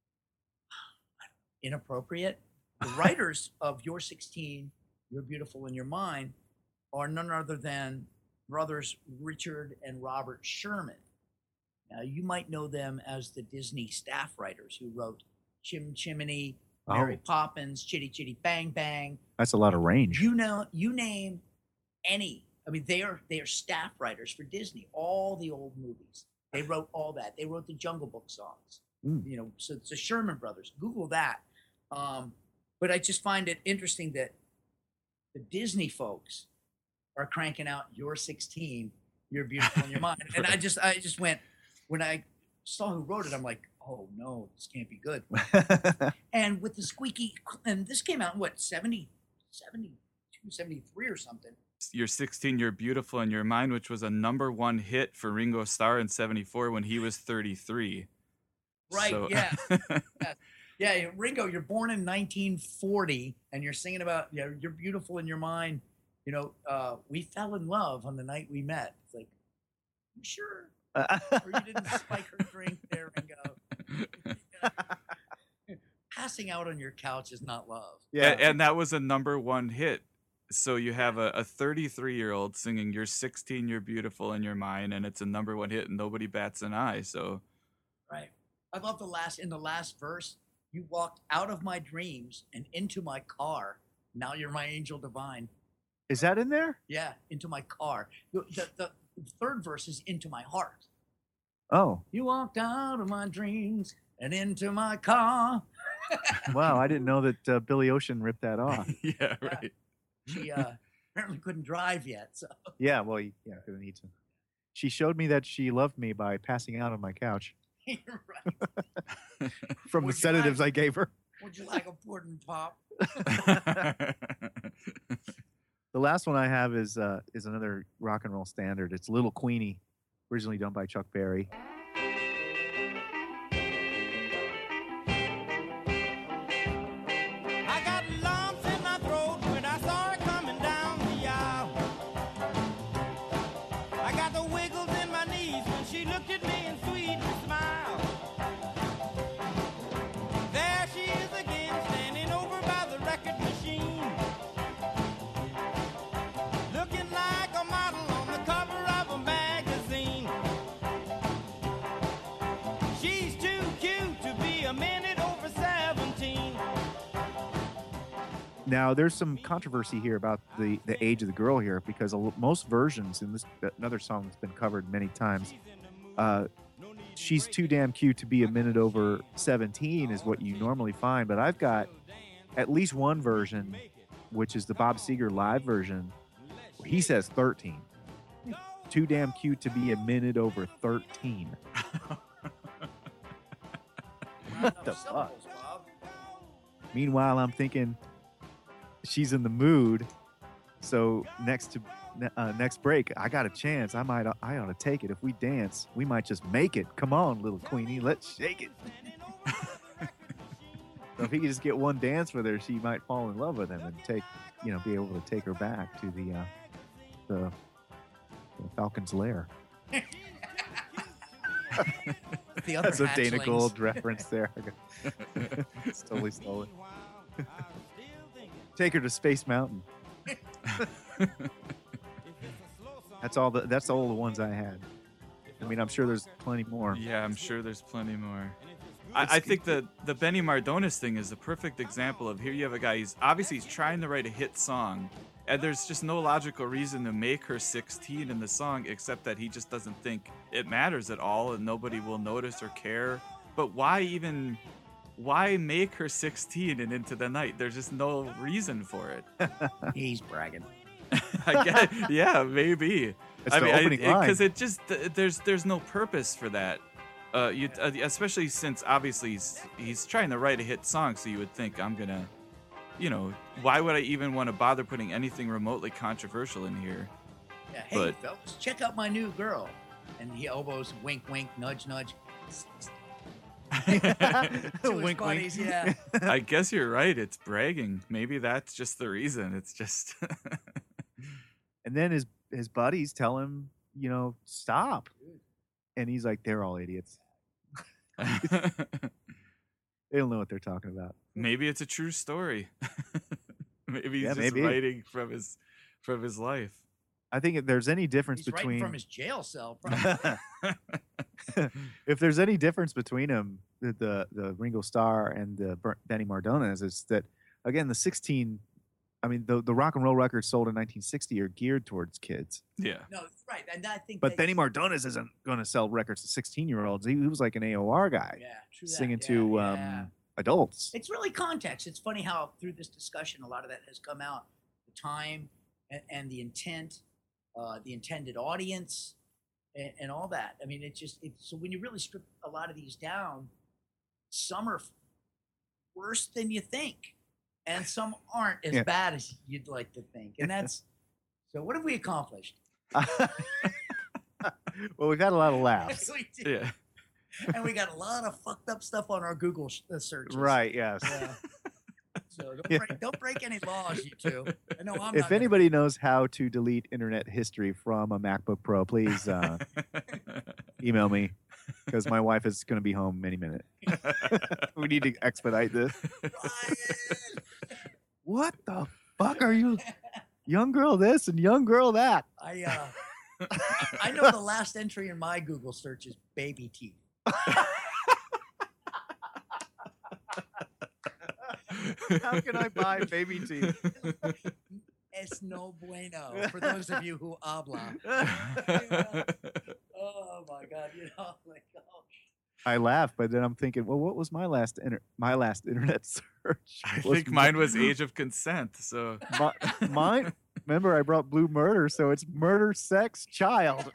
inappropriate. The writers of "You're 16, You're Beautiful in Your Mind" are none other than brothers Richard and Robert Sherman. Now, you might know them as the Disney staff writers who wrote Chim Chimney, Mary Poppins, Chitty Chitty Bang Bang. That's a lot of range. You name any. I mean, they are staff writers for Disney. All the old movies, they wrote all that. They wrote the Jungle Book songs. You know, so it's the Sherman Brothers. Google that. But I just find it interesting that the Disney folks are cranking out "You're 16, You're Beautiful in Your Mind," and I just went, when I saw who wrote it, I'm like, oh no, this can't be good. And with the squeaky, and this came out in what, 72, 73 or something. "You're 16, You're Beautiful in Your Mind," which was a #1 hit for Ringo Starr in '74 when he was 33. Right, So- yeah. Yeah, Ringo, you're born in 1940, and you're singing about, "You're beautiful in your mind." You know, we fell in love on the night we met. It's like, you sure? Or you didn't spike her drink there, Ringo. Passing out on your couch is not love. Yeah, and that was a #1 hit. So you have a 33-year-old singing "You're 16, You're Beautiful in Your Mind," and it's a #1 hit, and nobody bats an eye. So, right. I love in the last verse, "You walked out of my dreams and into my car. Now you're my angel divine." Is that in there? Yeah, into my car. The third verse is "into my heart." Oh, You walked out of my dreams and into my car. wow. I didn't know that Billy Ocean ripped that off. yeah, right. She apparently couldn't drive yet, so. Yeah, well, yeah, because I need to. She showed me that she loved me by passing out on my couch You're right. from the Would you sedatives like- I gave her. Would you like a pudding pop? The last one I have is another rock and roll standard. It's Little Queenie, originally done by Chuck Berry. I got lumps in my throat when I saw her coming down the aisle. I got the wiggles in my knees when she looked at me and sweetly smiled. There she is again, standing over by the record machine, looking like a model a minute over 17. Now, there's some controversy here about the age of the girl here, because most versions, and this another song that's been covered many times, she's too damn cute to be a minute over 17 is what you normally find. But I've got at least one version, which is the Bob Seger live version, where he says 13. Too damn cute to be a minute over 13. What the fuck? Meanwhile, I'm thinking she's in the mood. So next break, I got a chance. I ought to take it. If we dance, we might just make it. Come on, little Queenie, let's shake it. So if he could just get one dance with her, she might fall in love with him and be able to take her back to the Falcon's lair. That's a Dana hatchlings. Gold reference there. It's totally stolen. Take her to Space Mountain. That's all the ones I had. I mean, I'm sure there's plenty more. Yeah, I'm sure there's plenty more. I think the Benny Mardones thing is a perfect example of, here you have a guy, he's trying to write a hit song, and there's just no logical reason to make her 16 in the song, except that he just doesn't think it matters at all and nobody will notice or care. But why make her 16 and Into the Night? There's just no reason for it. He's bragging. I guess, yeah, maybe. It's the opening line. Because it just there's no purpose for that. Especially since obviously he's trying to write a hit song, so you would think I'm gonna, why would I even want to bother putting anything remotely controversial in here? Yeah, hey, fellas, check out my new girl. And he elbows, wink, wink, nudge, nudge. To his Wink, buddies, wink. yeah. I guess you're right. It's bragging. Maybe that's just the reason. It's just. And then his buddies tell him, stop. And he's like, they're all idiots. They don't know what they're talking about. Maybe it's a true story. Maybe he's just maybe. writing from his life. I think if there's any difference He's writing between from his jail cell, probably. if there's any difference between him, the Ringo Starr and the Benny Mardones, is that, again, the 16. I mean, the rock and roll records sold in 1960 are geared towards kids. Yeah. No, right. And I think But Benny Mardones isn't going to sell records to 16-year-olds. He was like an AOR guy. Yeah, true that. Singing Yeah, to yeah. adults. It's really context. It's funny how through this discussion, a lot of that has come out. The time and the intent, the intended audience, and all that. I mean, so when you really strip a lot of these down, some are worse than you think, and some aren't as bad as you'd like to think. And that's so. What have we accomplished? Well, we've had a lot of laughs. We did. Yeah. And we got a lot of fucked up stuff on our Google searches. Right, yes. Yeah. So don't break any laws, you two. I know I'm If not anybody knows how to delete internet history from a MacBook Pro, please email me, because my wife is going to be home any minute. We need to expedite this. What the fuck are you? Young girl this and young girl that. I know the last entry in my Google search is baby teeth. How can I buy baby teeth? Es no bueno for those of you who habla. Oh my God, like, oh. I laugh, but then I'm thinking, well, what was my last internet search? I think mine was Age of Consent. So mine. Remember, I brought Blue Murder, so it's Murder, Sex, Child.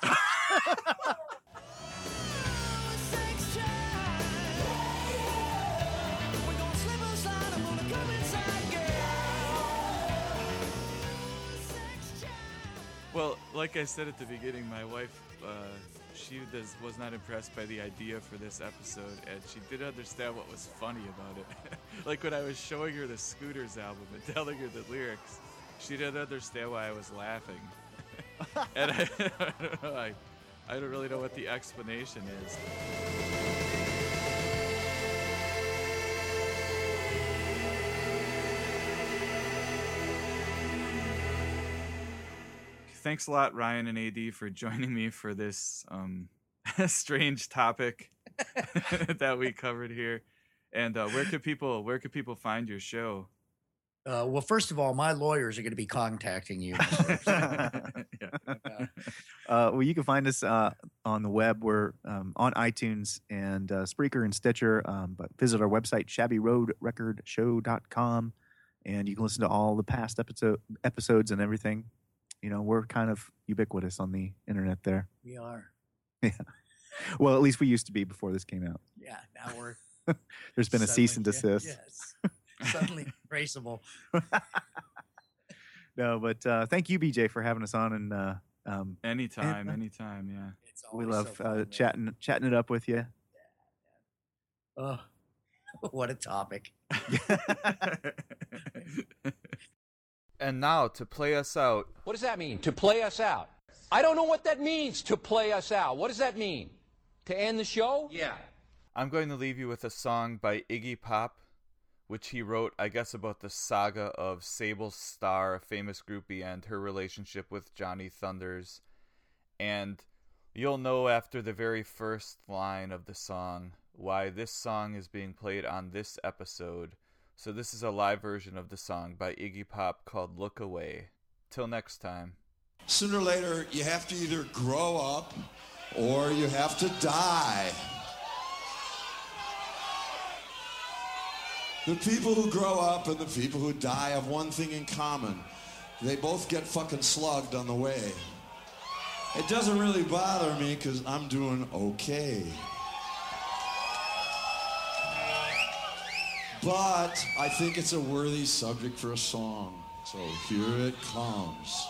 Well, like I said at the beginning, my wife, she was not impressed by the idea for this episode, and she did understand what was funny about it. Like when I was showing her the Scooters album and telling her the lyrics, she didn't understand why I was laughing. And I don't know, I don't really know what the explanation is. Thanks a lot, Ryan and AD, for joining me for this strange topic that we covered here. And where could people find your show? Well, first of all, my lawyers are going to be contacting you. Well, you can find us on the web. We're on iTunes and Spreaker and Stitcher. But visit our website, shabbyroadrecordshow.com, and you can listen to all the past episodes and everything. You know, we're kind of ubiquitous on the internet there. We are. Yeah. Well, at least we used to be before this came out. Yeah. Now we're. There's been a cease and desist. Yes. Suddenly traceable. No, but thank you, BJ, for having us on. And anytime, yeah. We love chatting it up with you. Oh, what a topic. And now to play us out. What does that mean, to play us out? I don't know what that means, to play us out. What does that mean? To end the show? Yeah. I'm going to leave you with a song by Iggy Pop, which he wrote, I guess, about the saga of Sable Starr, a famous groupie, and her relationship with Johnny Thunders. And you'll know after the very first line of the song why this song is being played on this episode. So this is a live version of the song by Iggy Pop called Look Away. Till next time. Sooner or later, you have to either grow up or you have to die. The people who grow up and the people who die have one thing in common. They both get fucking slugged on the way. It doesn't really bother me because I'm doing okay. But I think it's a worthy subject for a song. So here it comes.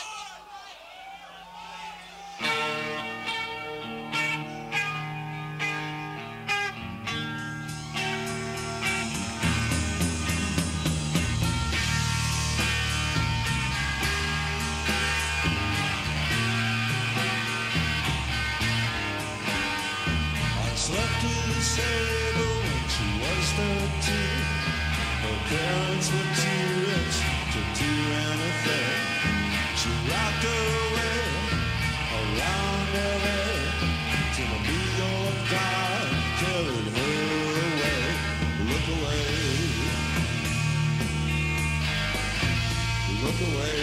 Parents were too rich to do anything. She rocked her way around LA till the ego of God carried her away. Look away. Look away.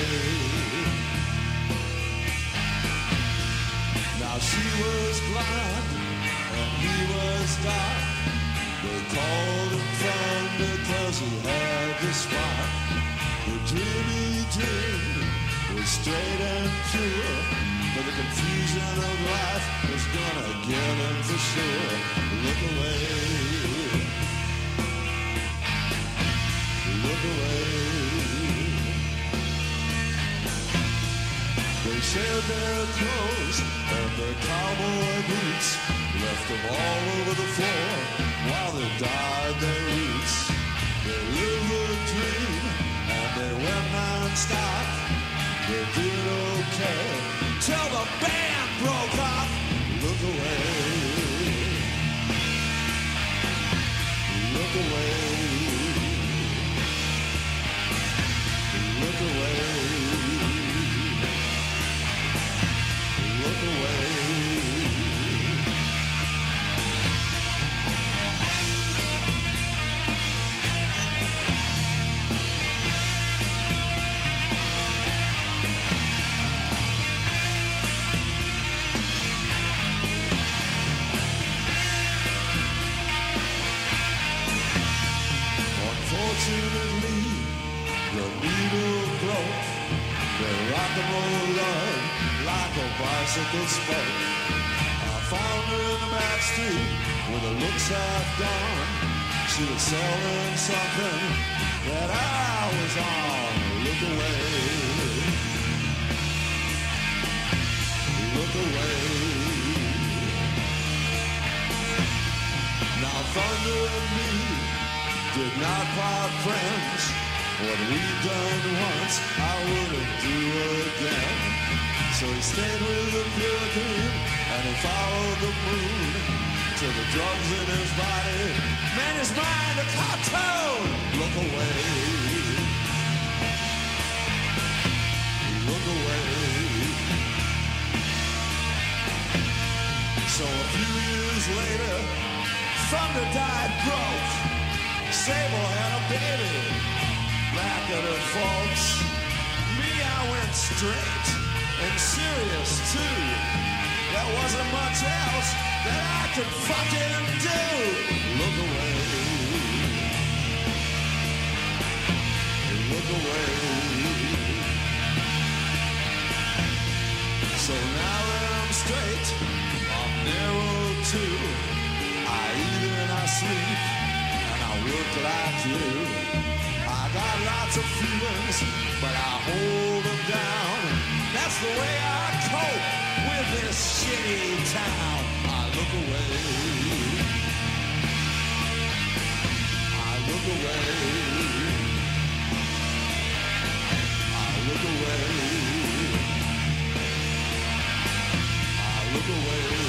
Now she was blind and he was dark. They called him thunder 'cause he had the spark. The dream he dreamed was straight and pure, but the confusion of life was gonna get him for sure. Look away. Look away. They shared their clothes and their cowboy boots, left them all over the floor while they dyed their roots. They lived a dream and they went non-stop. They did okay till the band broke off. Look away. Look away. Look away. Look away. Unfortunately, the needle broke. The rock and roll love like a bicycle spoke. I found her in the back street with her looks half gone. She was selling something that I was on. Look away. Look away. Now Thunder and me did not part friends. What we've done once, I wouldn't do again. So he stayed with the pure dream, and he followed the moon till the drugs in his body made his mind a cartoon. Look away. Look away. So a few years later, Thunder died broke. Sable had a baby. Back at her folks. Me, I went straight and serious too. There wasn't much else that I could fucking do. Look away. Look away. So now that I'm straight, I'm narrow too. I eat and I sleep, and I work like you. I got lots of feelings, but I hold them down. That's the way I cope with this shitty town. I look away. I look away. I look away. I look away.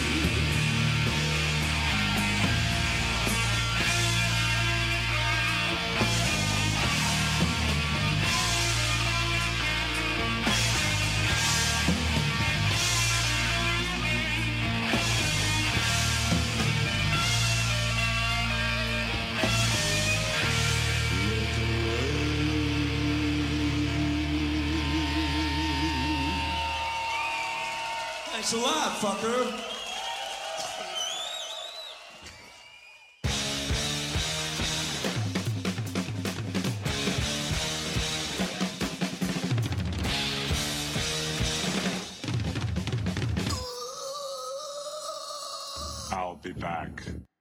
Thanks a lot, fucker. I'll be back.